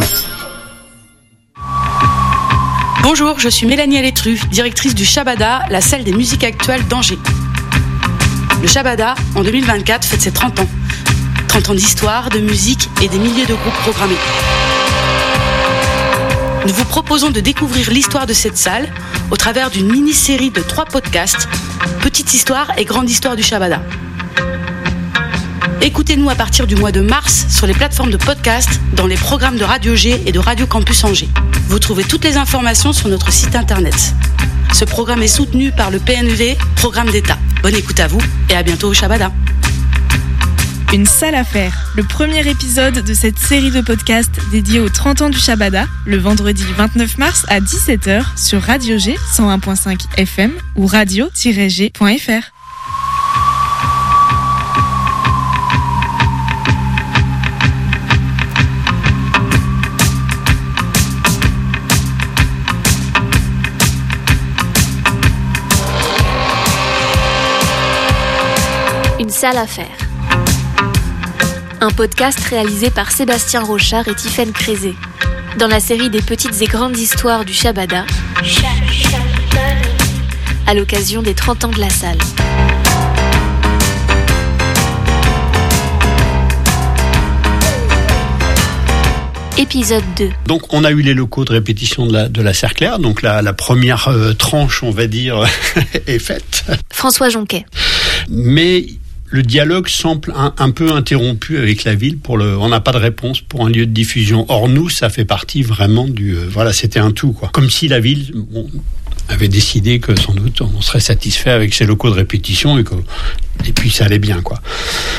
Bonjour, je suis Mélanie Alétru, directrice du Shabada, la salle des musiques actuelles d'Angers. Le Shabada, en deux mille vingt-quatre, fête ses trente ans. trente ans d'histoire, de musique et des milliers de groupes programmés. Nous vous proposons de découvrir l'histoire de cette salle au travers d'une mini-série de trois podcasts, Petite Histoire et Grande Histoire du Shabada. Écoutez-nous à partir du mois de mars sur les plateformes de podcast, dans les programmes de Radio G et de Radio Campus Angers. Vous trouvez toutes les informations sur notre site internet. Ce programme est soutenu par le P N V, Programme d'État. Bonne écoute à vous et à bientôt au Shabada. Une salle à faire, le premier épisode de cette série de podcasts dédiée aux trente ans du Shabada, le vendredi vingt-neuf mars à dix-sept heures sur Radio G cent un virgule cinq F M ou radio tiret g point f r. Une salle à faire. Un podcast réalisé par Sébastien Rochard et Tiffaine Crézé, dans la série des petites et grandes histoires du Shabada, à l'occasion des trente ans de la salle. Épisode deux. Donc on a eu les locaux de répétition de la, de la Serre-Claire, donc la, la première euh, tranche, on va dire, est faite. François Jonquet. Mais le dialogue semble un, un peu interrompu avec la ville. Pour le, on n'a pas de réponse pour un lieu de diffusion. Or nous, ça fait partie vraiment du... Euh, voilà, c'était un tout, quoi. Comme si la ville... Bon, avait décidé que sans doute on serait satisfait avec ses locaux de répétition et, que, et puis ça allait bien, quoi.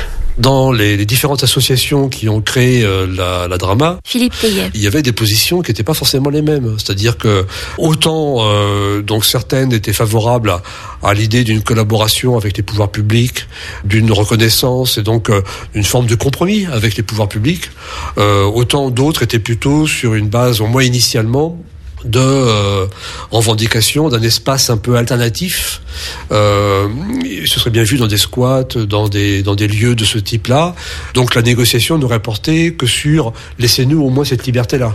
Dans les, les différentes associations qui ont créé euh, la, la drama, Philippe Teillet, il y avait des positions qui n'étaient pas forcément les mêmes. C'est-à-dire que autant euh, donc certaines étaient favorables à, à l'idée d'une collaboration avec les pouvoirs publics, d'une reconnaissance et donc euh, une forme de compromis avec les pouvoirs publics, euh, autant d'autres étaient plutôt sur une base, au moins initialement, de euh, revendication d'un espace un peu alternatif. Euh, ce serait bien vu dans des squats, dans des dans des lieux de ce type-là. Donc la négociation n'aurait porté que sur laissez-nous au moins cette liberté-là.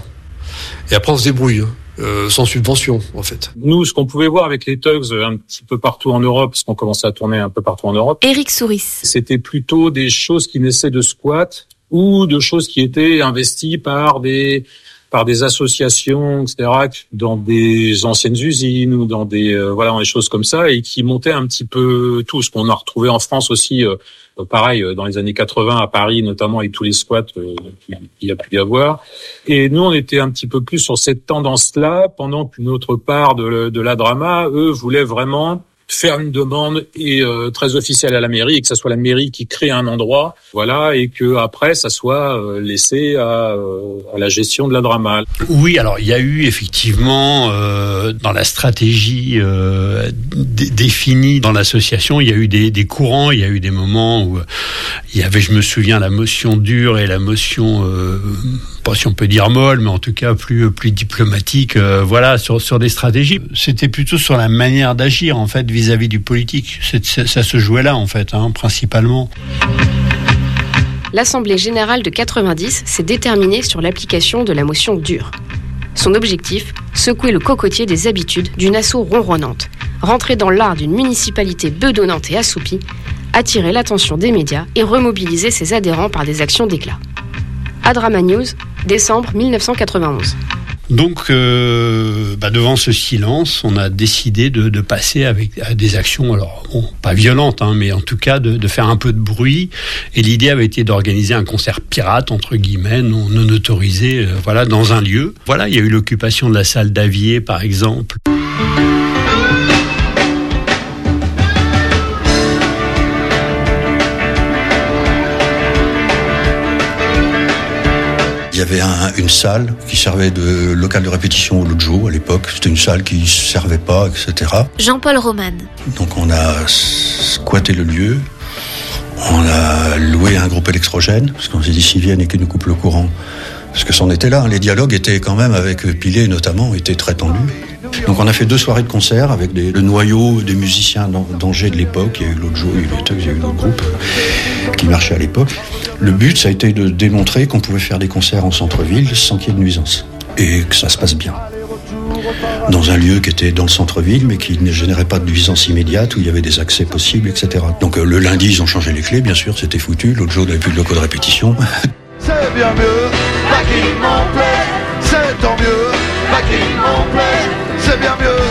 Et après on se débrouille. Euh, sans subvention, en fait. Nous, ce qu'on pouvait voir avec les Tugs un petit peu partout en Europe, parce qu'on commençait à tourner un peu partout en Europe, Éric Souris, c'était plutôt des choses qui naissaient de squats ou de choses qui étaient investies par des par des associations, et cetera, dans des anciennes usines ou dans des euh, voilà, dans des choses comme ça, et qui montaient un petit peu tout ce qu'on a retrouvé en France aussi, euh, pareil dans les années quatre-vingts à Paris notamment, avec tous les squats euh, qu'il y a pu y avoir. Et nous, on était un petit peu plus sur cette tendance-là, pendant qu'une autre part de, de la drama, eux, voulaient vraiment faire une demande et euh, très officielle à la mairie, et que ça soit la mairie qui crée un endroit, voilà, et que après ça soit euh, laissé à, euh, à la gestion de la drama. Oui, alors il y a eu effectivement euh, dans la stratégie euh, d- définie dans l'association, il y a eu des, des courants, il y a eu des moments où il y avait, je me souviens, la motion dure et la motion, euh, pas si on peut dire molle, mais en tout cas plus plus diplomatique, euh, voilà, sur sur des stratégies. C'était plutôt sur la manière d'agir, en fait, vis-à-vis du politique. C'est, ça, ça se jouait là, en fait, hein, principalement. L'Assemblée générale de quatre-vingt-dix s'est déterminée sur l'application de la motion dure. Son objectif, secouer le cocotier des habitudes d'une asso ronronnante, rentrer dans l'art d'une municipalité bedonnante et assoupie, attirer l'attention des médias et remobiliser ses adhérents par des actions d'éclat. Adrama News, décembre dix-neuf cent quatre-vingt-onze. Donc, euh, bah devant ce silence, on a décidé de, de passer avec à des actions, alors bon, pas violentes, hein, mais en tout cas de, de faire un peu de bruit. Et l'idée avait été d'organiser un concert pirate, entre guillemets, non, non autorisé, euh, voilà, dans un lieu. Voilà, il y a eu l'occupation de la salle d'Avier, par exemple. Il y avait un, une salle qui servait de local de répétition au Lojo à l'époque. C'était une salle qui ne servait pas, et cetera. Jean-Paul Roman. Donc on a squatté le lieu. On a loué un groupe électrogène, parce qu'on s'est dit s'ils viennent et qu'ils nous coupent le courant. Parce que c'en était là. Les dialogues étaient quand même, avec Pilet notamment, étaient très tendus. Donc on a fait deux soirées de concert avec des, le noyau des musiciens d'Angers de l'époque. Il y a eu Lojo, il y a eu les Tugs, il y a eu d'autres groupes qui marchaient à l'époque. Le but, ça a été de démontrer qu'on pouvait faire des concerts en centre-ville sans qu'il y ait de nuisance. Et que ça se passe bien. Dans un lieu qui était dans le centre-ville, mais qui ne générait pas de nuisance immédiate, où il y avait des accès possibles, et cetera. Donc euh, le lundi, ils ont changé les clés, bien sûr, c'était foutu. L'autre jour, il n'y avait plus de locaux de répétition. C'est bien mieux, pas qu'il m'en plaît. C'est tant mieux, pas qu'il m'en plaît. C'est bien mieux,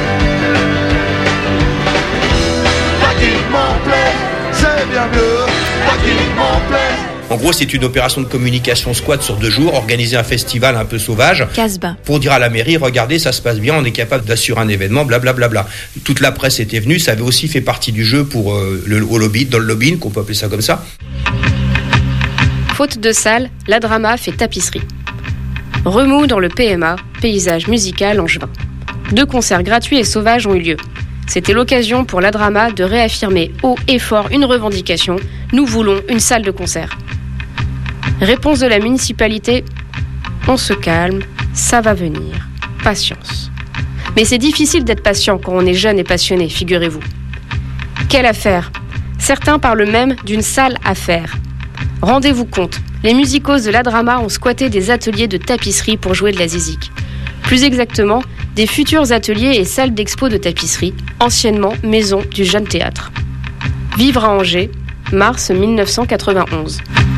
pas qu'il m'en plaît. C'est bien mieux, pas qu'il m'en plaît. En gros, c'est une opération de communication squat sur deux jours, organiser un festival un peu sauvage. Casbah. Pour dire à la mairie, regardez, ça se passe bien, on est capable d'assurer un événement, blablabla. Bla, bla, bla. Toute la presse était venue, ça avait aussi fait partie du jeu pour euh, le au lobby, dans le lobbying, qu'on peut appeler ça comme ça. Faute de salle, la drama fait tapisserie. Remous dans le P M A, paysage musical angevin. Deux concerts gratuits et sauvages ont eu lieu. C'était l'occasion pour la drama de réaffirmer haut et fort une revendication. Nous voulons une salle de concert. Réponse de la municipalité, on se calme, ça va venir, patience. Mais c'est difficile d'être patient quand on est jeune et passionné, figurez-vous. Quelle affaire! Certains parlent même d'une salle à faire. Rendez-vous compte, les musicos de la Drama ont squatté des ateliers de tapisserie pour jouer de la zizik. Plus exactement, des futurs ateliers et salles d'expo de tapisserie, anciennement maison du Jeune Théâtre. Vivre à Angers, mars dix-neuf cent quatre-vingt-onze.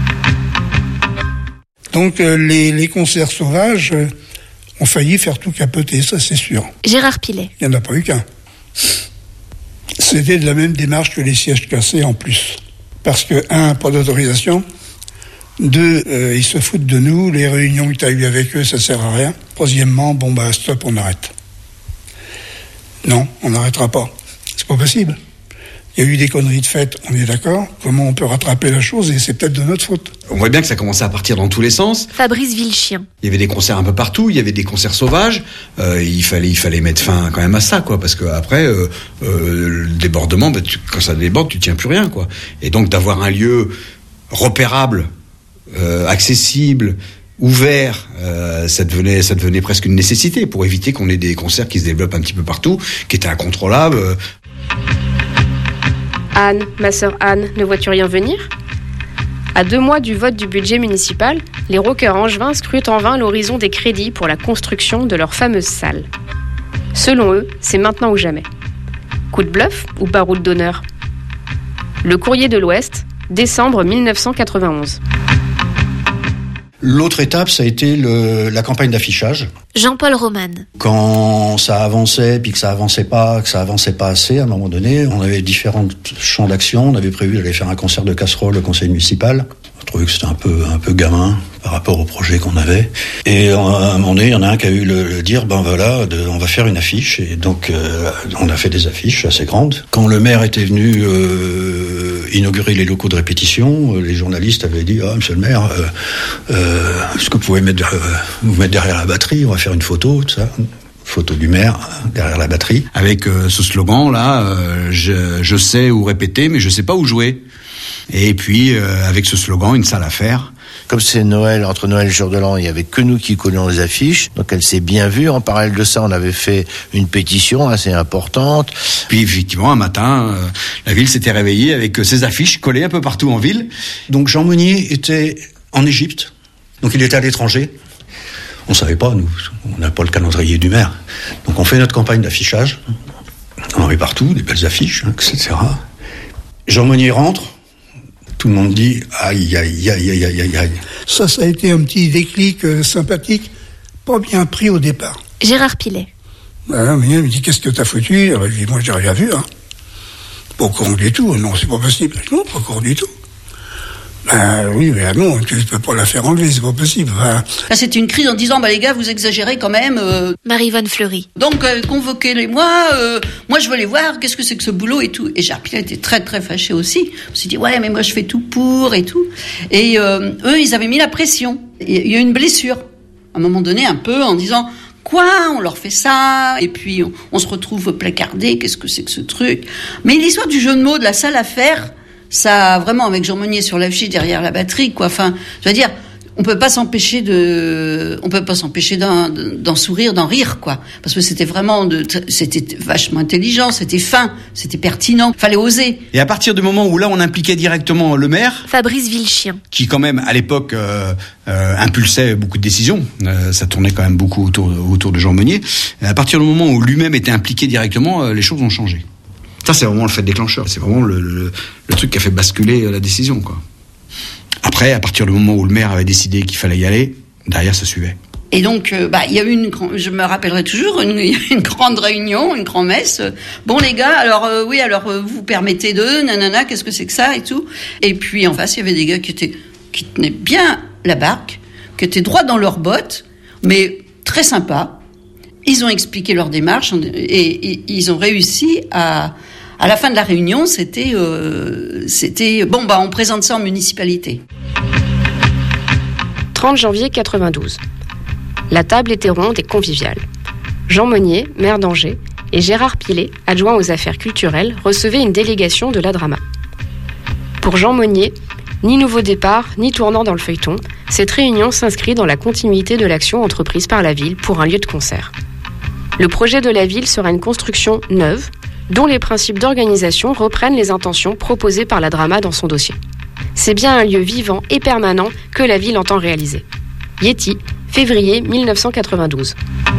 Donc euh, les, les concerts sauvages euh, ont failli faire tout capoter, ça c'est sûr. Gérard Pilet. Il n'y en a pas eu qu'un. C'était de la même démarche que les sièges cassés en plus. Parce que, un, pas d'autorisation. Deux, euh, ils se foutent de nous. Les réunions que tu as eues avec eux, ça sert à rien. Troisièmement, bon bah stop, on arrête. Non, on n'arrêtera pas. C'est pas possible. Il y a eu des conneries de fait, on est d'accord. Comment on peut rattraper la chose, et c'est peut-être de notre faute. On voit bien que ça commençait à partir dans tous les sens. Fabrice Vilchien. Il y avait des concerts un peu partout, il y avait des concerts sauvages. Euh, il fallait, il fallait mettre fin quand même à ça, quoi, parce que après, euh, euh, le débordement, bah, tu, quand ça déborde, tu tiens plus rien, quoi. Et donc d'avoir un lieu repérable, euh, accessible, ouvert, euh, ça devenait, ça devenait presque une nécessité pour éviter qu'on ait des concerts qui se développent un petit peu partout, qui étaient incontrôlables. Euh. Anne, ma sœur Anne, ne vois-tu rien venir ? À deux mois du vote du budget municipal, les rockers angevins scrutent en vain l'horizon des crédits pour la construction de leur fameuse salle. Selon eux, c'est maintenant ou jamais. Coup de bluff ou baroud d'honneur ? Le Courrier de l'Ouest, décembre dix-neuf cent quatre-vingt-onze. L'autre étape, ça a été le, la campagne d'affichage. Jean-Paul Roman. Quand ça avançait, puis que ça avançait pas, que ça avançait pas assez, à un moment donné, on avait différents champs d'action. On avait prévu d'aller faire un concert de casserole au conseil municipal. On trouvait que c'était un peu, un peu gamin par rapport au projet qu'on avait. Et à un moment donné, il y en a un qui a eu le, le dire, ben voilà, de, on va faire une affiche. Et donc, euh, on a fait des affiches assez grandes. Quand le maire était venu euh, inaugurer les locaux de répétition, les journalistes avaient dit, ah, monsieur le maire, euh, euh, est-ce que vous pouvez mettre, euh, vous mettre derrière la batterie, on va faire une photo, tout ça. Photo du maire derrière la batterie. Avec euh, ce slogan là, euh, je, je sais où répéter, mais je sais pas où jouer. Et puis euh, avec ce slogan, une salle à faire. Comme c'est Noël, entre Noël et Jour de l'An, il y avait que nous qui collions les affiches, donc elle s'est bien vue. En parallèle de ça, on avait fait une pétition assez importante. Puis effectivement, un matin, euh, la ville s'était réveillée avec ses affiches collées un peu partout en ville. Donc Jean Monnier était en Égypte, donc il était à l'étranger. On savait pas, nous, on n'a pas le calendrier du maire. Donc on fait notre campagne d'affichage. On en met partout, des belles affiches, hein, et cetera. Jean Monnier rentre, tout le monde dit aïe, aïe, aïe, aïe, aïe, aïe, aïe. Ça, ça a été un petit déclic euh, sympathique, pas bien pris au départ. Gérard Pilet. Ben, Monnier me dit, qu'est-ce que t'as foutu ? Alors, je dis, moi, j'ai rien vu, hein. Pas au courant du tout, non, c'est pas possible. Non, pas au courant du tout. Ben oui, mais non, tu ne peux pas la faire enlever, c'est pas possible. Enfin... Là, c'était une crise en disant, bah les gars, vous exagérez quand même. Euh... Marie-Vonne Fleury. Donc, euh, convoquez-les-moi, euh, moi je veux les voir, qu'est-ce que c'est que ce boulot et tout. Et Gérard Pilet était très très fâché aussi. On s'est dit, ouais, mais moi je fais tout pour et tout. Et euh, eux, ils avaient mis la pression. Il y a eu une blessure, à un moment donné, un peu, en disant... Quoi, on leur fait ça, et puis on, on se retrouve placardé, qu'est-ce que c'est que ce truc ? Mais l'histoire du jeu de mots, de la salle à faire, ça, vraiment, avec Jean Monnier sur l'affiche derrière la batterie, quoi. Enfin, je veux dire, on peut pas s'empêcher de, on peut pas s'empêcher d'en, d'en sourire, d'en rire, quoi. Parce que c'était vraiment de, c'était vachement intelligent, c'était fin, c'était pertinent, fallait oser. Et à partir du moment où là, on impliquait directement le maire. Fabrice Vilchien. Qui, quand même, à l'époque, euh, euh, impulsait beaucoup de décisions. Euh, ça tournait quand même beaucoup autour, autour de Jean Monnier. Et à partir du moment où lui-même était impliqué directement, euh, les choses ont changé. Ça, c'est vraiment le fait déclencheur. C'est vraiment le, le, le truc qui a fait basculer la décision, quoi. Après, à partir du moment où le maire avait décidé qu'il fallait y aller, derrière, ça suivait. Et donc, euh, bah, il y a eu une, je me rappellerai toujours, une, une grande réunion, une grande messe. Bon, les gars, alors, euh, oui, alors, euh, vous permettez de, nanana, qu'est-ce que c'est que ça, et tout. Et puis, en face, il y avait des gars qui étaient, qui tenaient bien la barque, qui étaient droits dans leurs bottes, mais très sympas. Ils ont expliqué leur démarche, et, et ils ont réussi à, à la fin de la réunion, c'était, euh, c'était, bon, bah, on présente ça en municipalité. trente janvier quatre-vingt-douze. La table était ronde et conviviale. Jean Monnier, maire d'Angers, et Gérard Pilet, adjoint aux affaires culturelles, recevaient une délégation de la Drama. Pour Jean Monnier, ni nouveau départ, ni tournant dans le feuilleton, cette réunion s'inscrit dans la continuité de l'action entreprise par la ville pour un lieu de concert. Le projet de la ville sera une construction neuve, dont les principes d'organisation reprennent les intentions proposées par la Drama dans son dossier. C'est bien un lieu vivant et permanent que la ville entend réaliser. Yeti, février mille neuf cent quatre-vingt-douze.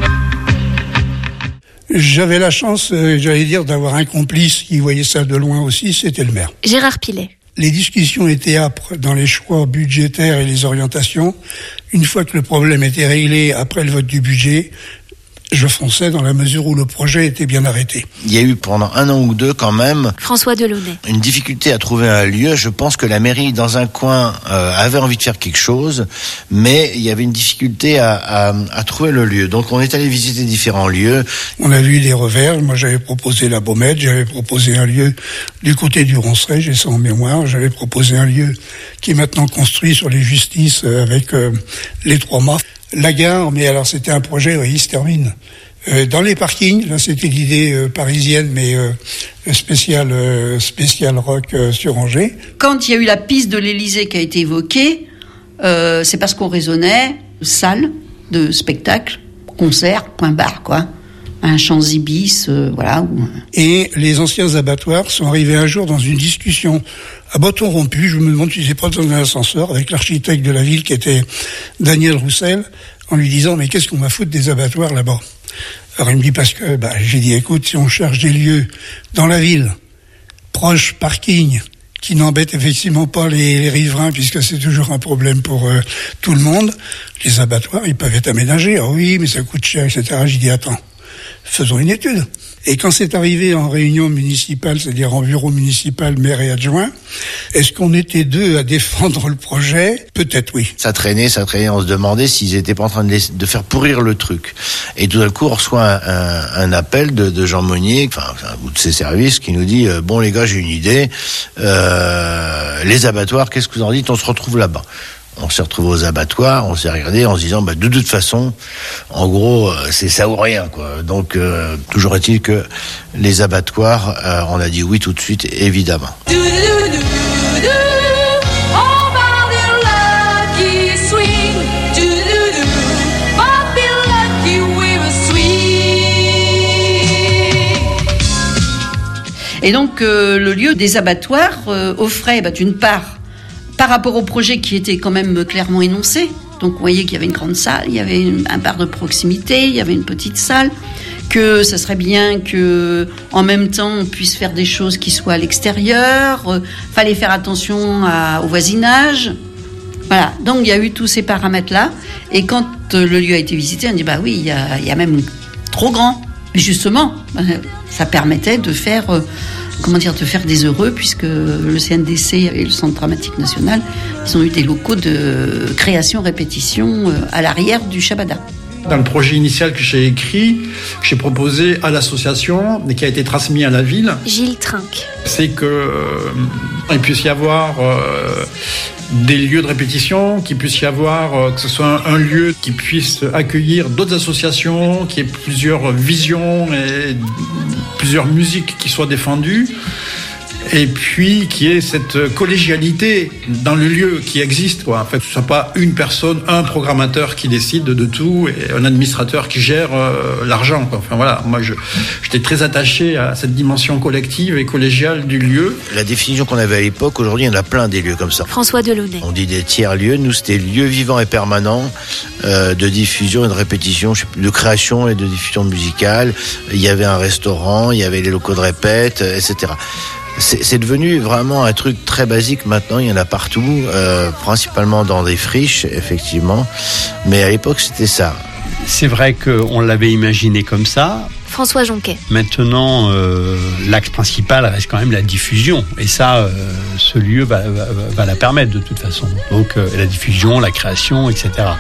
J'avais la chance, euh, j'allais dire, d'avoir un complice qui voyait ça de loin aussi, c'était le maire. Gérard Pilet. Les discussions étaient âpres dans les choix budgétaires et les orientations. Une fois que le problème était réglé après le vote du budget, je fonçais dans la mesure où le projet était bien arrêté. Il y a eu pendant un an ou deux quand même François Delaunay. Une difficulté à trouver un lieu. Je pense que la mairie dans un coin euh, avait envie de faire quelque chose, mais il y avait une difficulté à, à, à trouver le lieu. Donc on est allé visiter différents lieux. On a vu des revers. Moi j'avais proposé la Baumette, j'avais proposé un lieu du côté du Ronceret, j'ai ça en mémoire. J'avais proposé un lieu qui est maintenant construit sur les Justices euh, avec euh, les trois mâts. La gare, mais alors c'était un projet, oui, il se termine. Euh, dans les parkings, là c'était l'idée euh, parisienne, mais euh, spécial, euh, spécial rock euh, sur Angers. Quand il y a eu la piste de l'Élysée qui a été évoquée, euh, c'est parce qu'on raisonnait salle de spectacle, concert, point barre, quoi. Un Champs Ibis, euh, voilà. Et les anciens abattoirs sont arrivés un jour dans une discussion à bâton rompu. Je me demande si c'est pas dans un ascenseur avec l'architecte de la ville qui était Daniel Roussel, en lui disant mais qu'est-ce qu'on va foutre des abattoirs là-bas? Alors il me dit parce que bah j'ai dit écoute, si on cherche des lieux dans la ville proche parking qui n'embêtent effectivement pas les, les riverains puisque c'est toujours un problème pour euh, tout le monde, les abattoirs ils peuvent être aménagés. Ah oui mais ça coûte cher, et cetera. J'ai dit attends, faisons une étude. Et quand c'est arrivé en réunion municipale, c'est-à-dire en bureau municipal, maire et adjoint, est-ce qu'on était deux à défendre le projet? Peut-être oui. Ça traînait, ça traînait, on se demandait s'ils étaient pas en train de, laisser, de faire pourrir le truc. Et tout d'un coup, on reçoit un, un, un appel de, de Jean Monnier, enfin, un bout de ses services, qui nous dit euh, « Bon les gars, j'ai une idée, euh, les abattoirs, qu'est-ce que vous en dites? On se retrouve là-bas. » On s'est retrouvé aux abattoirs, on s'est regardé en se disant bah de toute façon, en gros c'est ça ou rien quoi. Donc euh, toujours est-il que les abattoirs, euh, on a dit oui tout de suite évidemment. Et donc euh, le lieu des abattoirs euh, offrait bah, d'une part par rapport au projet qui était quand même clairement énoncé. Donc vous voyez qu'il y avait une grande salle, il y avait un bar de proximité, il y avait une petite salle, que ça serait bien que en même temps on puisse faire des choses qui soient à l'extérieur, euh, fallait faire attention à, au voisinage. Voilà, donc il y a eu tous ces paramètres-là. Et quand euh, le lieu a été visité, on dit bah oui, il y a, il y a même trop grand. Mais justement, euh, ça permettait de faire... Euh, comment dire, de faire des heureux, puisque le C N D C et le Centre dramatique national, ils ont eu des locaux de création-répétition à l'arrière du Shabada. Dans le projet initial que j'ai écrit, que j'ai proposé à l'association et qui a été transmis à la ville, Gilles Trinck, c'est que euh, il puisse y avoir euh, des lieux de répétition, qu'il puisse y avoir euh, que ce soit un, un lieu qui puisse accueillir d'autres associations, qu'il y ait plusieurs visions et plusieurs musiques qui soient défendues. Et puis qu'il y ait cette collégialité dans le lieu qui existe, quoi. En fait, ce ne soit pas une personne, un programmateur qui décide de tout et un administrateur qui gère euh, l'argent, quoi. Enfin voilà, moi je, j'étais très attaché à cette dimension collective et collégiale du lieu. La définition qu'on avait à l'époque, aujourd'hui il y en a plein des lieux comme ça. François Delaunay. On dit des tiers-lieux, nous c'était lieux vivants et permanents euh, de diffusion et de répétition, de création et de diffusion musicale. Il y avait un restaurant, il y avait les locaux de répète, et cetera. C'est, c'est devenu vraiment un truc très basique maintenant, il y en a partout, euh, principalement dans des friches, effectivement, mais à l'époque c'était ça. C'est vrai qu'on l'avait imaginé comme ça. François Jonquet. Maintenant, euh, l'axe principal reste quand même la diffusion, et ça, euh, ce lieu va, va, va la permettre de toute façon. Donc euh, la diffusion, la création, et cetera.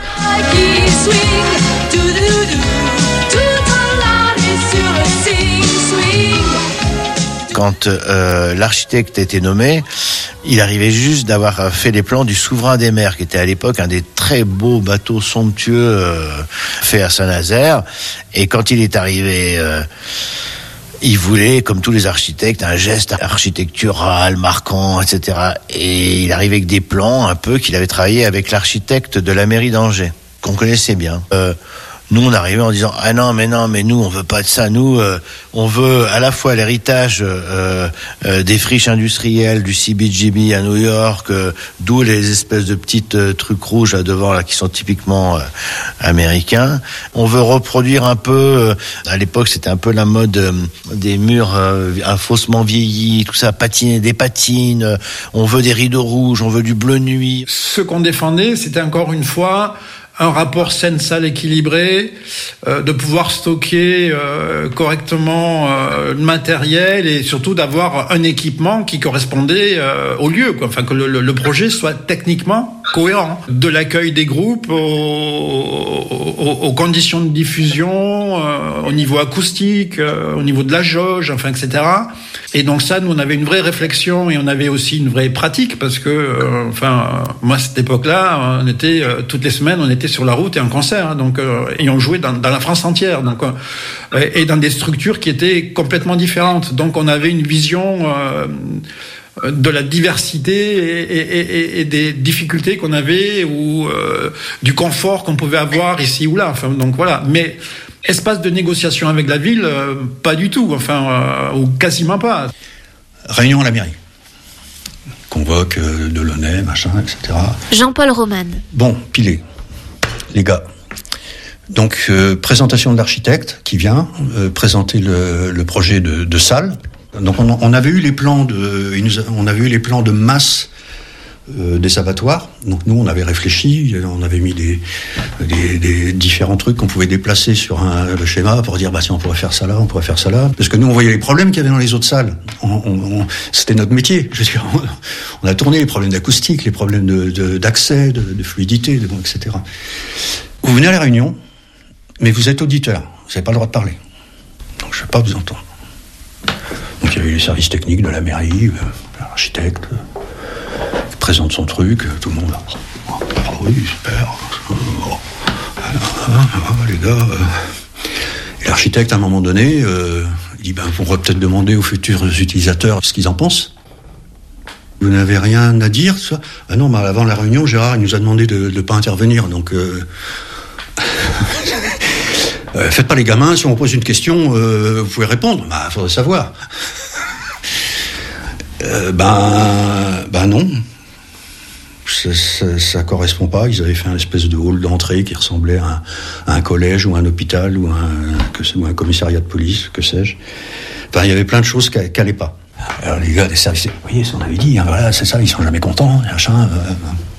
Quand euh, l'architecte a été nommé, il arrivait juste d'avoir fait les plans du Souverain des mers, qui était à l'époque un des très beaux bateaux somptueux euh, faits à Saint-Nazaire. Et quand il est arrivé, euh, il voulait, comme tous les architectes, un geste architectural, marquant, et cetera. Et il arrivait avec des plans un peu qu'il avait travaillé avec l'architecte de la mairie d'Angers, qu'on connaissait bien. Euh, Nous, on arrivait en disant ah non mais non mais nous on veut pas de ça. Nous, euh, on veut à la fois l'héritage euh, euh, des friches industrielles du C B G B à New York, euh, d'où les espèces de petites euh, trucs rouges là devant là qui sont typiquement euh, américains. On veut reproduire un peu. Euh, à l'époque, c'était un peu la mode euh, des murs euh, faussement vieillis, tout ça, patiner des patines. Euh, on veut des rideaux rouges, on veut du bleu nuit. Ce qu'on défendait, c'était encore une fois un rapport scène-salle équilibré, euh, de pouvoir stocker euh, correctement euh, le matériel et surtout d'avoir un équipement qui correspondait euh, au lieu, quoi. Enfin, que le, le projet soit techniquement cohérent. De l'accueil des groupes aux, aux, aux conditions de diffusion, euh, au niveau acoustique, euh, au niveau de la jauge, enfin, et cetera. Et donc ça, nous, on avait une vraie réflexion et on avait aussi une vraie pratique parce que, euh, enfin, moi, à cette époque-là, on était, euh, toutes les semaines, on était sur la route et en concert, hein, donc, euh, et on jouait dans, dans la France entière, donc, euh, et dans des structures qui étaient complètement différentes. Donc on avait une vision euh, de la diversité et, et, et, et des difficultés qu'on avait ou euh, du confort qu'on pouvait avoir ici ou là. Enfin, donc voilà. Mais espace de négociation avec la ville, euh, pas du tout, enfin, euh, ou quasiment pas. Réunion à la mairie. Convoque euh, Delaunay, machin, et cetera. Jean-Paul Roman. Bon, pilé. Les gars. Donc, euh, présentation de l'architecte qui vient euh, présenter le, le projet de, de salle. Donc, on, on avait eu les plans de, il nous a, on avait eu les plans de masse euh, des abattoirs. Donc, nous, on avait réfléchi, on avait mis des, des, des différents trucs qu'on pouvait déplacer sur un, le schéma pour dire, bah si on pourrait faire ça là, on pourrait faire ça là. Parce que nous, on voyait les problèmes qu'il y avait dans les autres salles. On, on, on, c'était notre métier. Je veux dire, on, on a tourné les problèmes d'acoustique, les problèmes de, de, d'accès, de, de fluidité, de, bon, et cetera. Vous venez à la réunion, mais vous êtes auditeur, vous n'avez pas le droit de parler. Donc je ne vais pas vous entendre. Donc il y avait les services techniques de la mairie, euh, l'architecte, euh, il présente son truc, euh, tout le monde. Ah oh, oui, super. Oh, ah, ah, les gars. Euh. Et l'architecte, à un moment donné, euh, il dit ben, on pourrait peut-être demander aux futurs utilisateurs ce qu'ils en pensent. Vous n'avez rien à dire, ça ? Ah non, mais avant la réunion, Gérard il nous a demandé de ne pas intervenir, donc euh... euh, faites pas les gamins, si on pose une question, euh, vous pouvez répondre. Bah, faudrait savoir. euh, ben, ben non, ça, ça, ça correspond pas. Ils avaient fait un espèce de hall d'entrée qui ressemblait à un, à un collège ou un hôpital ou un, que, ou un commissariat de police, que sais-je. Enfin, il y avait plein de choses qui n'allaient pas. Alors les gars des services, vous voyez, on avait dit, hein, voilà, c'est ça, ils sont jamais contents, machin. Euh,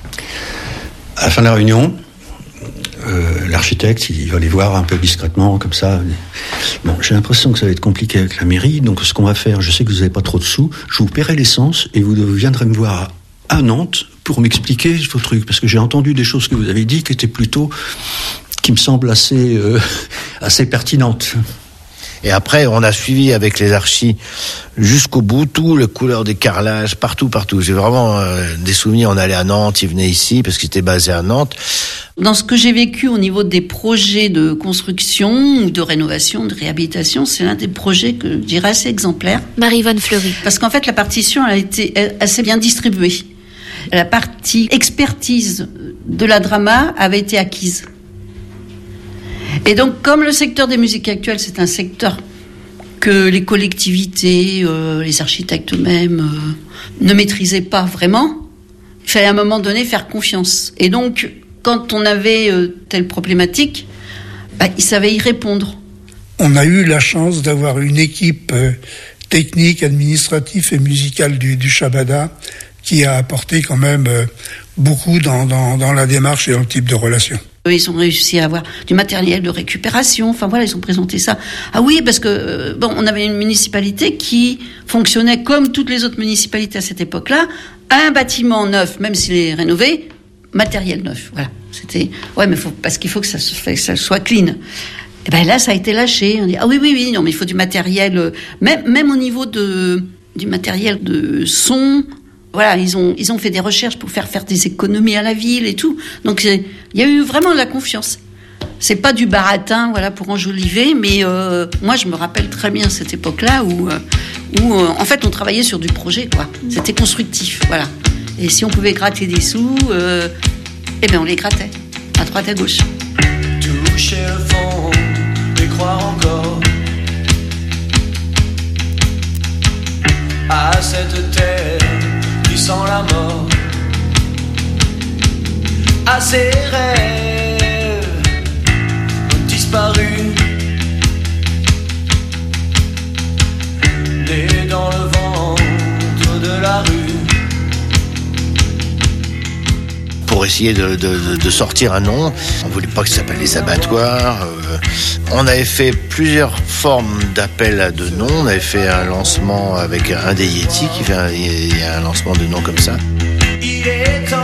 à la fin de la réunion, euh, l'architecte, il va les voir un peu discrètement, comme ça. Bon, j'ai l'impression que ça va être compliqué avec la mairie, donc ce qu'on va faire, je sais que vous n'avez pas trop de sous, je vous paierai l'essence et vous viendrez me voir à Nantes pour m'expliquer vos trucs, parce que j'ai entendu des choses que vous avez dit qui étaient plutôt, qui me semblent assez, euh, assez pertinentes. Et après, on a suivi avec les archis jusqu'au bout, tout le couleur des carrelages, partout, partout. J'ai vraiment euh, des souvenirs, on allait à Nantes, ils venaient ici, parce qu'ils étaient basés à Nantes. Dans ce que j'ai vécu au niveau des projets de construction, ou de rénovation, de réhabilitation, c'est l'un des projets que je dirais assez exemplaire. Marie-Vonne Fleury. Parce qu'en fait, la partition a été assez bien distribuée. La partie expertise de la drama avait été acquise. Et donc, comme le secteur des musiques actuelles, c'est un secteur que les collectivités, euh, les architectes eux-mêmes euh, ne maîtrisaient pas vraiment, il fallait à un moment donné faire confiance. Et donc, quand on avait euh, telle problématique, bah, ils savaient y répondre. On a eu la chance d'avoir une équipe euh, technique, administrative et musicale du, du Shabada qui a apporté quand même euh, beaucoup dans, dans, dans la démarche et dans le type de relation. Ils ont réussi à avoir du matériel de récupération. Enfin voilà, ils ont présenté ça. Ah oui, parce que bon, on avait une municipalité qui fonctionnait comme toutes les autres municipalités à cette époque-là. Un bâtiment neuf, même s'il est rénové, matériel neuf. Voilà, c'était ouais, mais faut parce qu'il faut que ça, que ça soit clean. Et ben là, ça a été lâché. On dit ah oui, oui, oui, non, mais il faut du matériel, même même au niveau de du matériel de son. Voilà, ils ont ils ont fait des recherches pour faire faire des économies à la ville et tout. Donc il y a eu vraiment de la confiance. C'est pas du baratin, voilà, pour enjoliver, mais euh, moi je me rappelle très bien cette époque-là où euh, où euh, en fait on travaillait sur du projet, quoi. C'était constructif, voilà. Et si on pouvait gratter des sous, euh, eh ben on les grattait à droite à gauche. Touché toucher le fond et croire encore à cette terre qui sent la mort, à ces rêves disparus, nés dans le ventre de la rue. Pour essayer de, de, de sortir un nom, on voulait pas que ça s'appelle les abattoirs. Euh, on avait fait plusieurs formes d'appel de noms. On avait fait un lancement avec un des Yétis qui fait un, il y a un lancement de nom comme ça. Il est temps.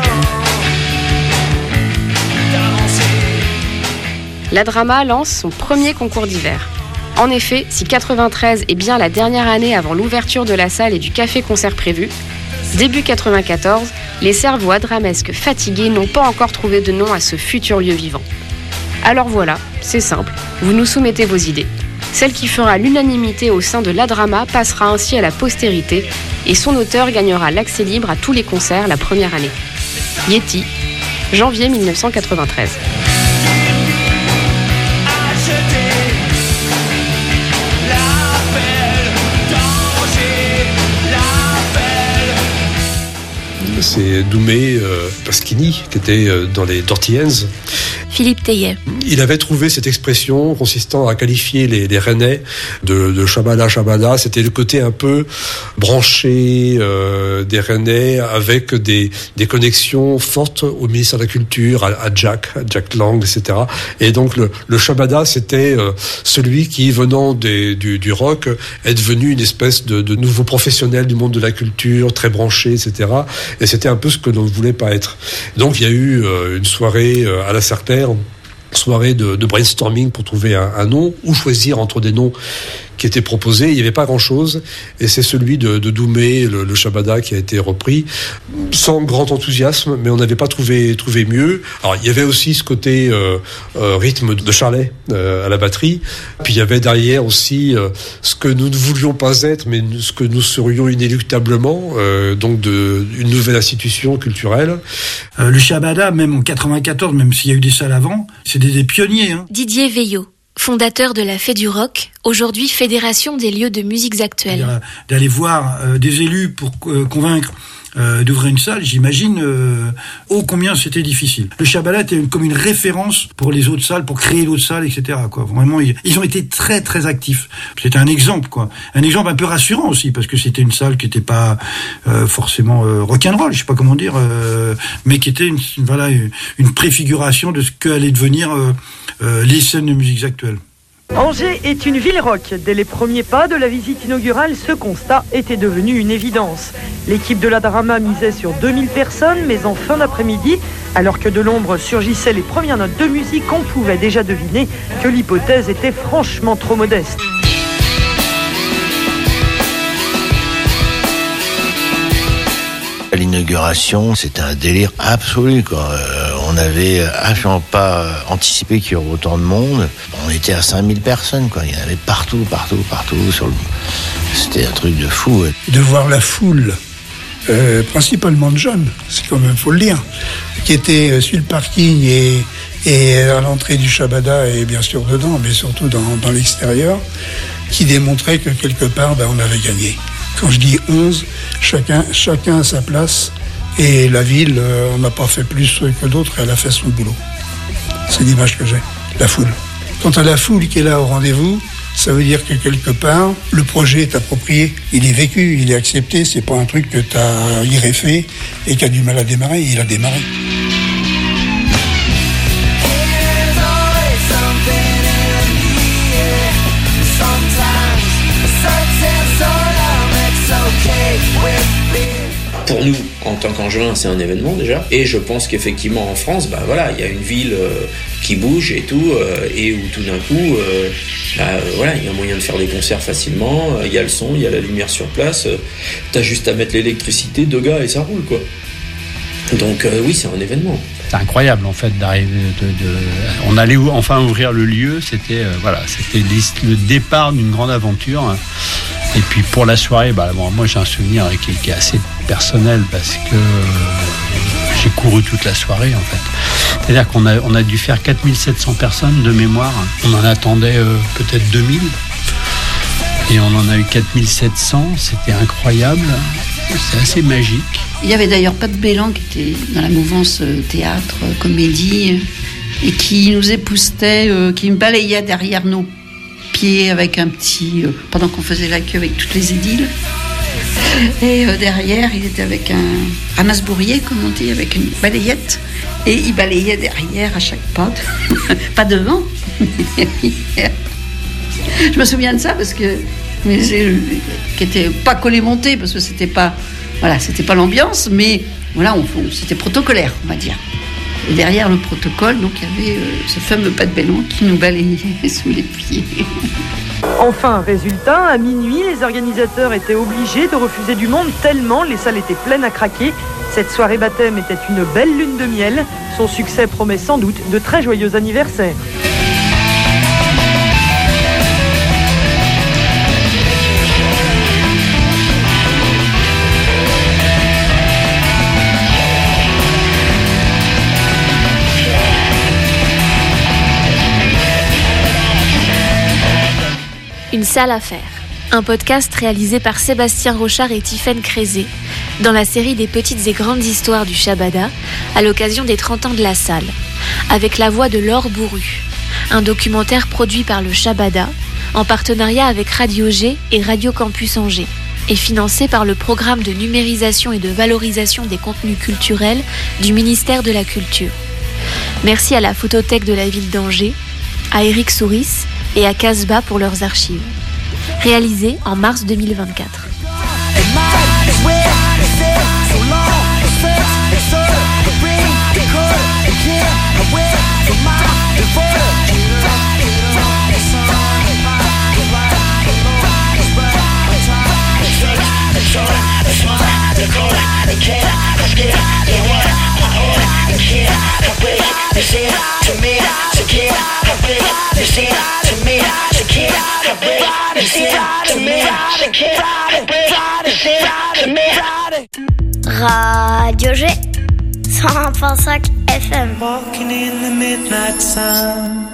La Drama lance son premier concours d'hiver. En effet, si quatre-vingt-treize est bien la dernière année avant l'ouverture de la salle et du café-concert prévu, début quatre-vingt-quatorze, les cerveaux adramesques fatigués n'ont pas encore trouvé de nom à ce futur lieu vivant. Alors voilà, c'est simple, vous nous soumettez vos idées. Celle qui fera l'unanimité au sein de la Drama passera ainsi à la postérité et son auteur gagnera l'accès libre à tous les concerts la première année. Yéti, janvier mille neuf cent quatre-vingt-treize. C'est Doumé euh, Pasquini qui était euh, dans les Dirty Hands. Philippe Teillet. Il avait trouvé cette expression consistant à qualifier les, les Rennais de, de Shabada Shabada. C'était le côté un peu branché euh, des Rennais avec des, des connexions fortes au ministère de la Culture, à, à Jack, à Jack Lang, et cetera. Et donc le, le Shabada, c'était euh, celui qui, venant des, du, du rock, est devenu une espèce de, de nouveau professionnel du monde de la culture, très branché, et cetera. Et c'était un peu ce que l'on ne voulait pas être. Donc il y a eu euh, une soirée euh, à la Serpillère, soirée de, de brainstorming pour trouver un, un nom ou choisir entre des noms qui étaient proposés. Il n'y avait pas grand-chose et c'est celui de, de Doumé, le, le Shabada, qui a été repris sans grand enthousiasme, mais on n'avait pas trouvé, trouvé mieux. Alors il y avait aussi ce côté euh, euh, rythme de Charlet euh, à la batterie, puis il y avait derrière aussi euh, ce que nous ne voulions pas être, mais ce que nous serions inéluctablement, euh, donc de, une nouvelle institution culturelle. Euh, le Shabada, même en quatre-vingt-quatorze, même s'il y a eu des salles avant, c'est des, des pionniers. Hein. Didier Veillot, fondateur de la Fée du Rock, aujourd'hui Fédération des lieux de musiques actuelles. D'aller voir euh, des élus pour euh, convaincre euh, d'ouvrir une salle, j'imagine euh, ô combien c'était difficile. Le Shabada était une, comme une référence pour les autres salles, pour créer d'autres salles, et cetera. Quoi. Vraiment, ils, ils ont été très très actifs. C'était un exemple, quoi. Un exemple un peu rassurant aussi, parce que c'était une salle qui n'était pas euh, forcément euh, rock'n'roll, je sais pas comment dire, euh, mais qui était une, voilà une, une préfiguration de ce qu'allaient devenir euh, euh, les scènes de musiques actuelles. Angers est une ville rock. Dès les premiers pas de la visite inaugurale, ce constat était devenu une évidence. L'équipe de la Drama misait sur deux mille personnes, mais en fin d'après-midi, alors que de l'ombre surgissaient les premières notes de musique, on pouvait déjà deviner que l'hypothèse était franchement trop modeste. À l'inauguration, c'était un délire absolu, quoi. Euh, on avait absolument pas anticipé qu'il y aurait autant de monde. On était à cinq mille personnes, quoi. Il y en avait partout, partout, partout. Sur le... C'était un truc de fou. Ouais. De voir la foule, euh, principalement de jeunes, c'est quand même, faut le dire, qui étaient sur le parking et, et à l'entrée du Shabada et bien sûr dedans, mais surtout dans, dans l'extérieur, qui démontrait que quelque part, ben, on avait gagné. Quand je dis onze, chacun, chacun à sa place. Et la ville, euh, on n'a pas fait plus que d'autres, elle a fait son boulot. C'est l'image que j'ai, la foule. Quant à la foule qui est là au rendez-vous, ça veut dire que quelque part, le projet est approprié. Il est vécu, il est accepté, c'est pas un truc que tu as irréfait et qui a du mal à démarrer, il a démarré. Pour nous, en tant qu'Angevin, c'est un événement déjà. Et je pense qu'effectivement, en France, bah voilà, il y a une ville euh, qui bouge et tout, euh, et où tout d'un coup, euh, bah, voilà, il y a moyen de faire des concerts facilement. Il y a le son, il y a la lumière sur place. Euh, t'as juste à mettre l'électricité, deux gars et ça roule, quoi. Donc euh, oui, c'est un événement. C'est incroyable en fait d'arriver. De, de... On allait enfin ouvrir le lieu. C'était euh, voilà, c'était le départ d'une grande aventure. Et puis pour la soirée, bah, bon, moi j'ai un souvenir qui, qui est assez personnel parce que euh, j'ai couru toute la soirée en fait. C'est-à-dire qu'on a, on a dû faire quatre mille sept cents personnes de mémoire. On en attendait euh, peut-être deux mille. Et on en a eu quatre mille sept cents. C'était incroyable. C'est assez magique. Il y avait d'ailleurs Pat Bélan qui était dans la mouvance euh, théâtre, euh, comédie, euh, et qui nous époustait, euh, qui me balayait derrière nos pieds avec un petit... Euh, pendant qu'on faisait la queue avec toutes les édiles. Et euh, derrière, il était avec un ramasse-bourrier, comme on dit, avec une balayette. Et il balayait derrière à chaque pas. Pas devant. Je me souviens de ça parce que... Mais c'est, qui était pas collé-monté, parce que c'était pas... Voilà, c'était pas l'ambiance, mais voilà, on, c'était protocolaire, on va dire. Et derrière le protocole, donc, il y avait euh, ce fameux Pat Bélan qui nous balayait sous les pieds. Enfin, résultat, à minuit, les organisateurs étaient obligés de refuser du monde tellement les salles étaient pleines à craquer. Cette soirée baptême était une belle lune de miel. Son succès promet sans doute de très joyeux anniversaires. Une salle à faire, un podcast réalisé par Sébastien Rochard et Tiffaine Crézé, dans la série des petites et grandes histoires du Shabada, à l'occasion des trente ans de la salle, avec la voix de Laure Bourru, un documentaire produit par le Shabada, en partenariat avec Radio G et Radio Campus Angers, et financé par le programme de numérisation et de valorisation des contenus culturels du ministère de la Culture. Merci à la Photothèque de la ville d'Angers, à Eric Souris et à Casbah pour leurs archives. Réalisé en mars deux mille vingt-quatre. Radio G, cent un virgule cinq F M. Walking in the midnight sun.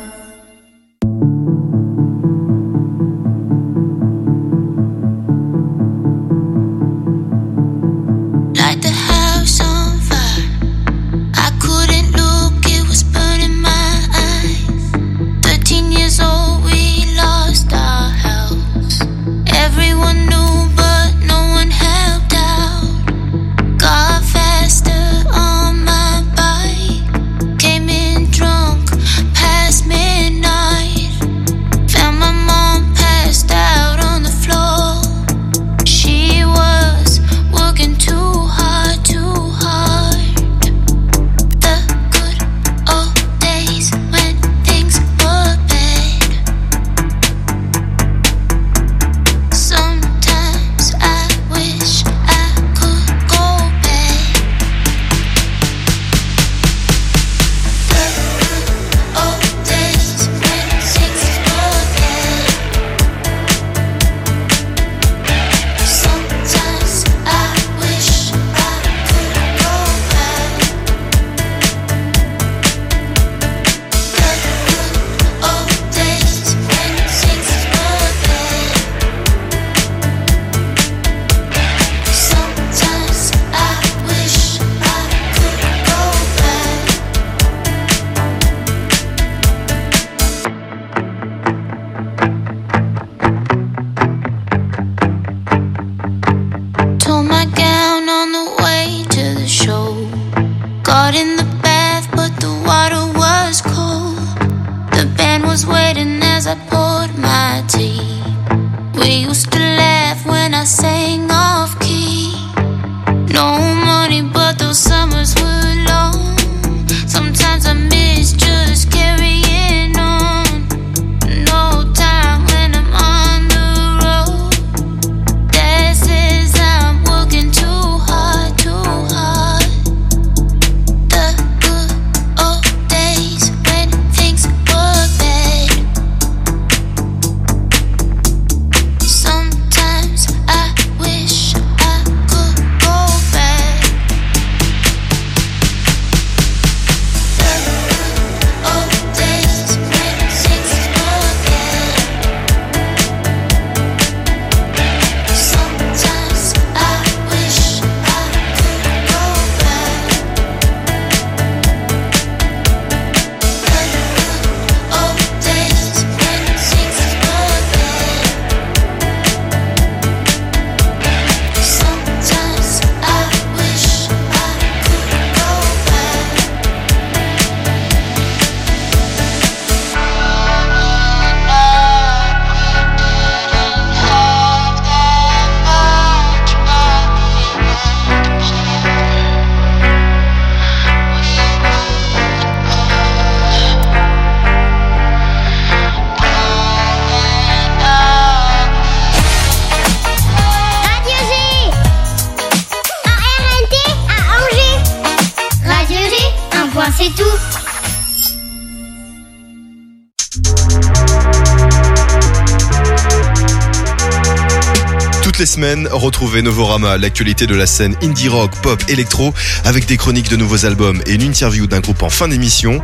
Light the house on fire. I couldn't look, it was burning my eyes. Thirteen years old, we lost our house. Everyone knew, but no one helped out. Got faster on my bike. Came in drunk past midnight. Found my mom passed out on the floor. She was working too hard, too hard. The good old days when things were bad. Sometimes I wish I could go back. The good old days when things were bad. Sometimes I wish I could go back. The good old days when things were bad. Sometimes I wish I could go back. Tore my gown on the way to the show. Got in the bath, but the water was cold. The band was waiting as I poured my tea. We used to laugh when I sang off key. No money, but those summers were long. Sometimes I miss just carrying on. No time when I'm on the road. Dad says I'm working too hard, too hard. The good old days when things were bad. Sometimes I wish I could go back. c'est tout. Toutes les semaines, retrouvez Novorama, l'actualité de la scène indie rock, pop, électro, avec des chroniques de nouveaux albums et une interview d'un groupe en fin d'émission.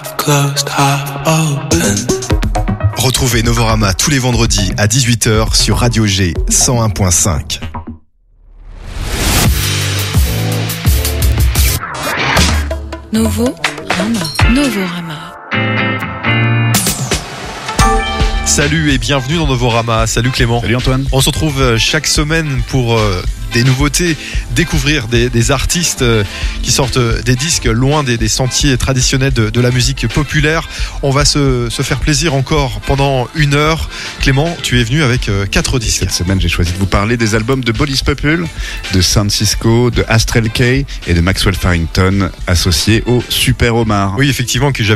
Retrouvez Novorama tous les vendredis à dix-huit heures sur Radio G cent un point cinq. Novorama. Novorama. Salut et bienvenue dans Novorama. Salut Clément. Salut Antoine. On se retrouve chaque semaine pour euh, des nouveautés, découvrir des, des artistes euh, qui sortent des disques loin des, des sentiers traditionnels de, de la musique populaire. On va se, se faire plaisir encore pendant une heure. Clément, tu es venu avec euh, quatre disques. Cette semaine, j'ai choisi de vous parler des albums de Bodies Popul, de Sound Cisco, de Astral K et de Maxwell Farrington, associés au Super Omar. Oui, effectivement, que j'avais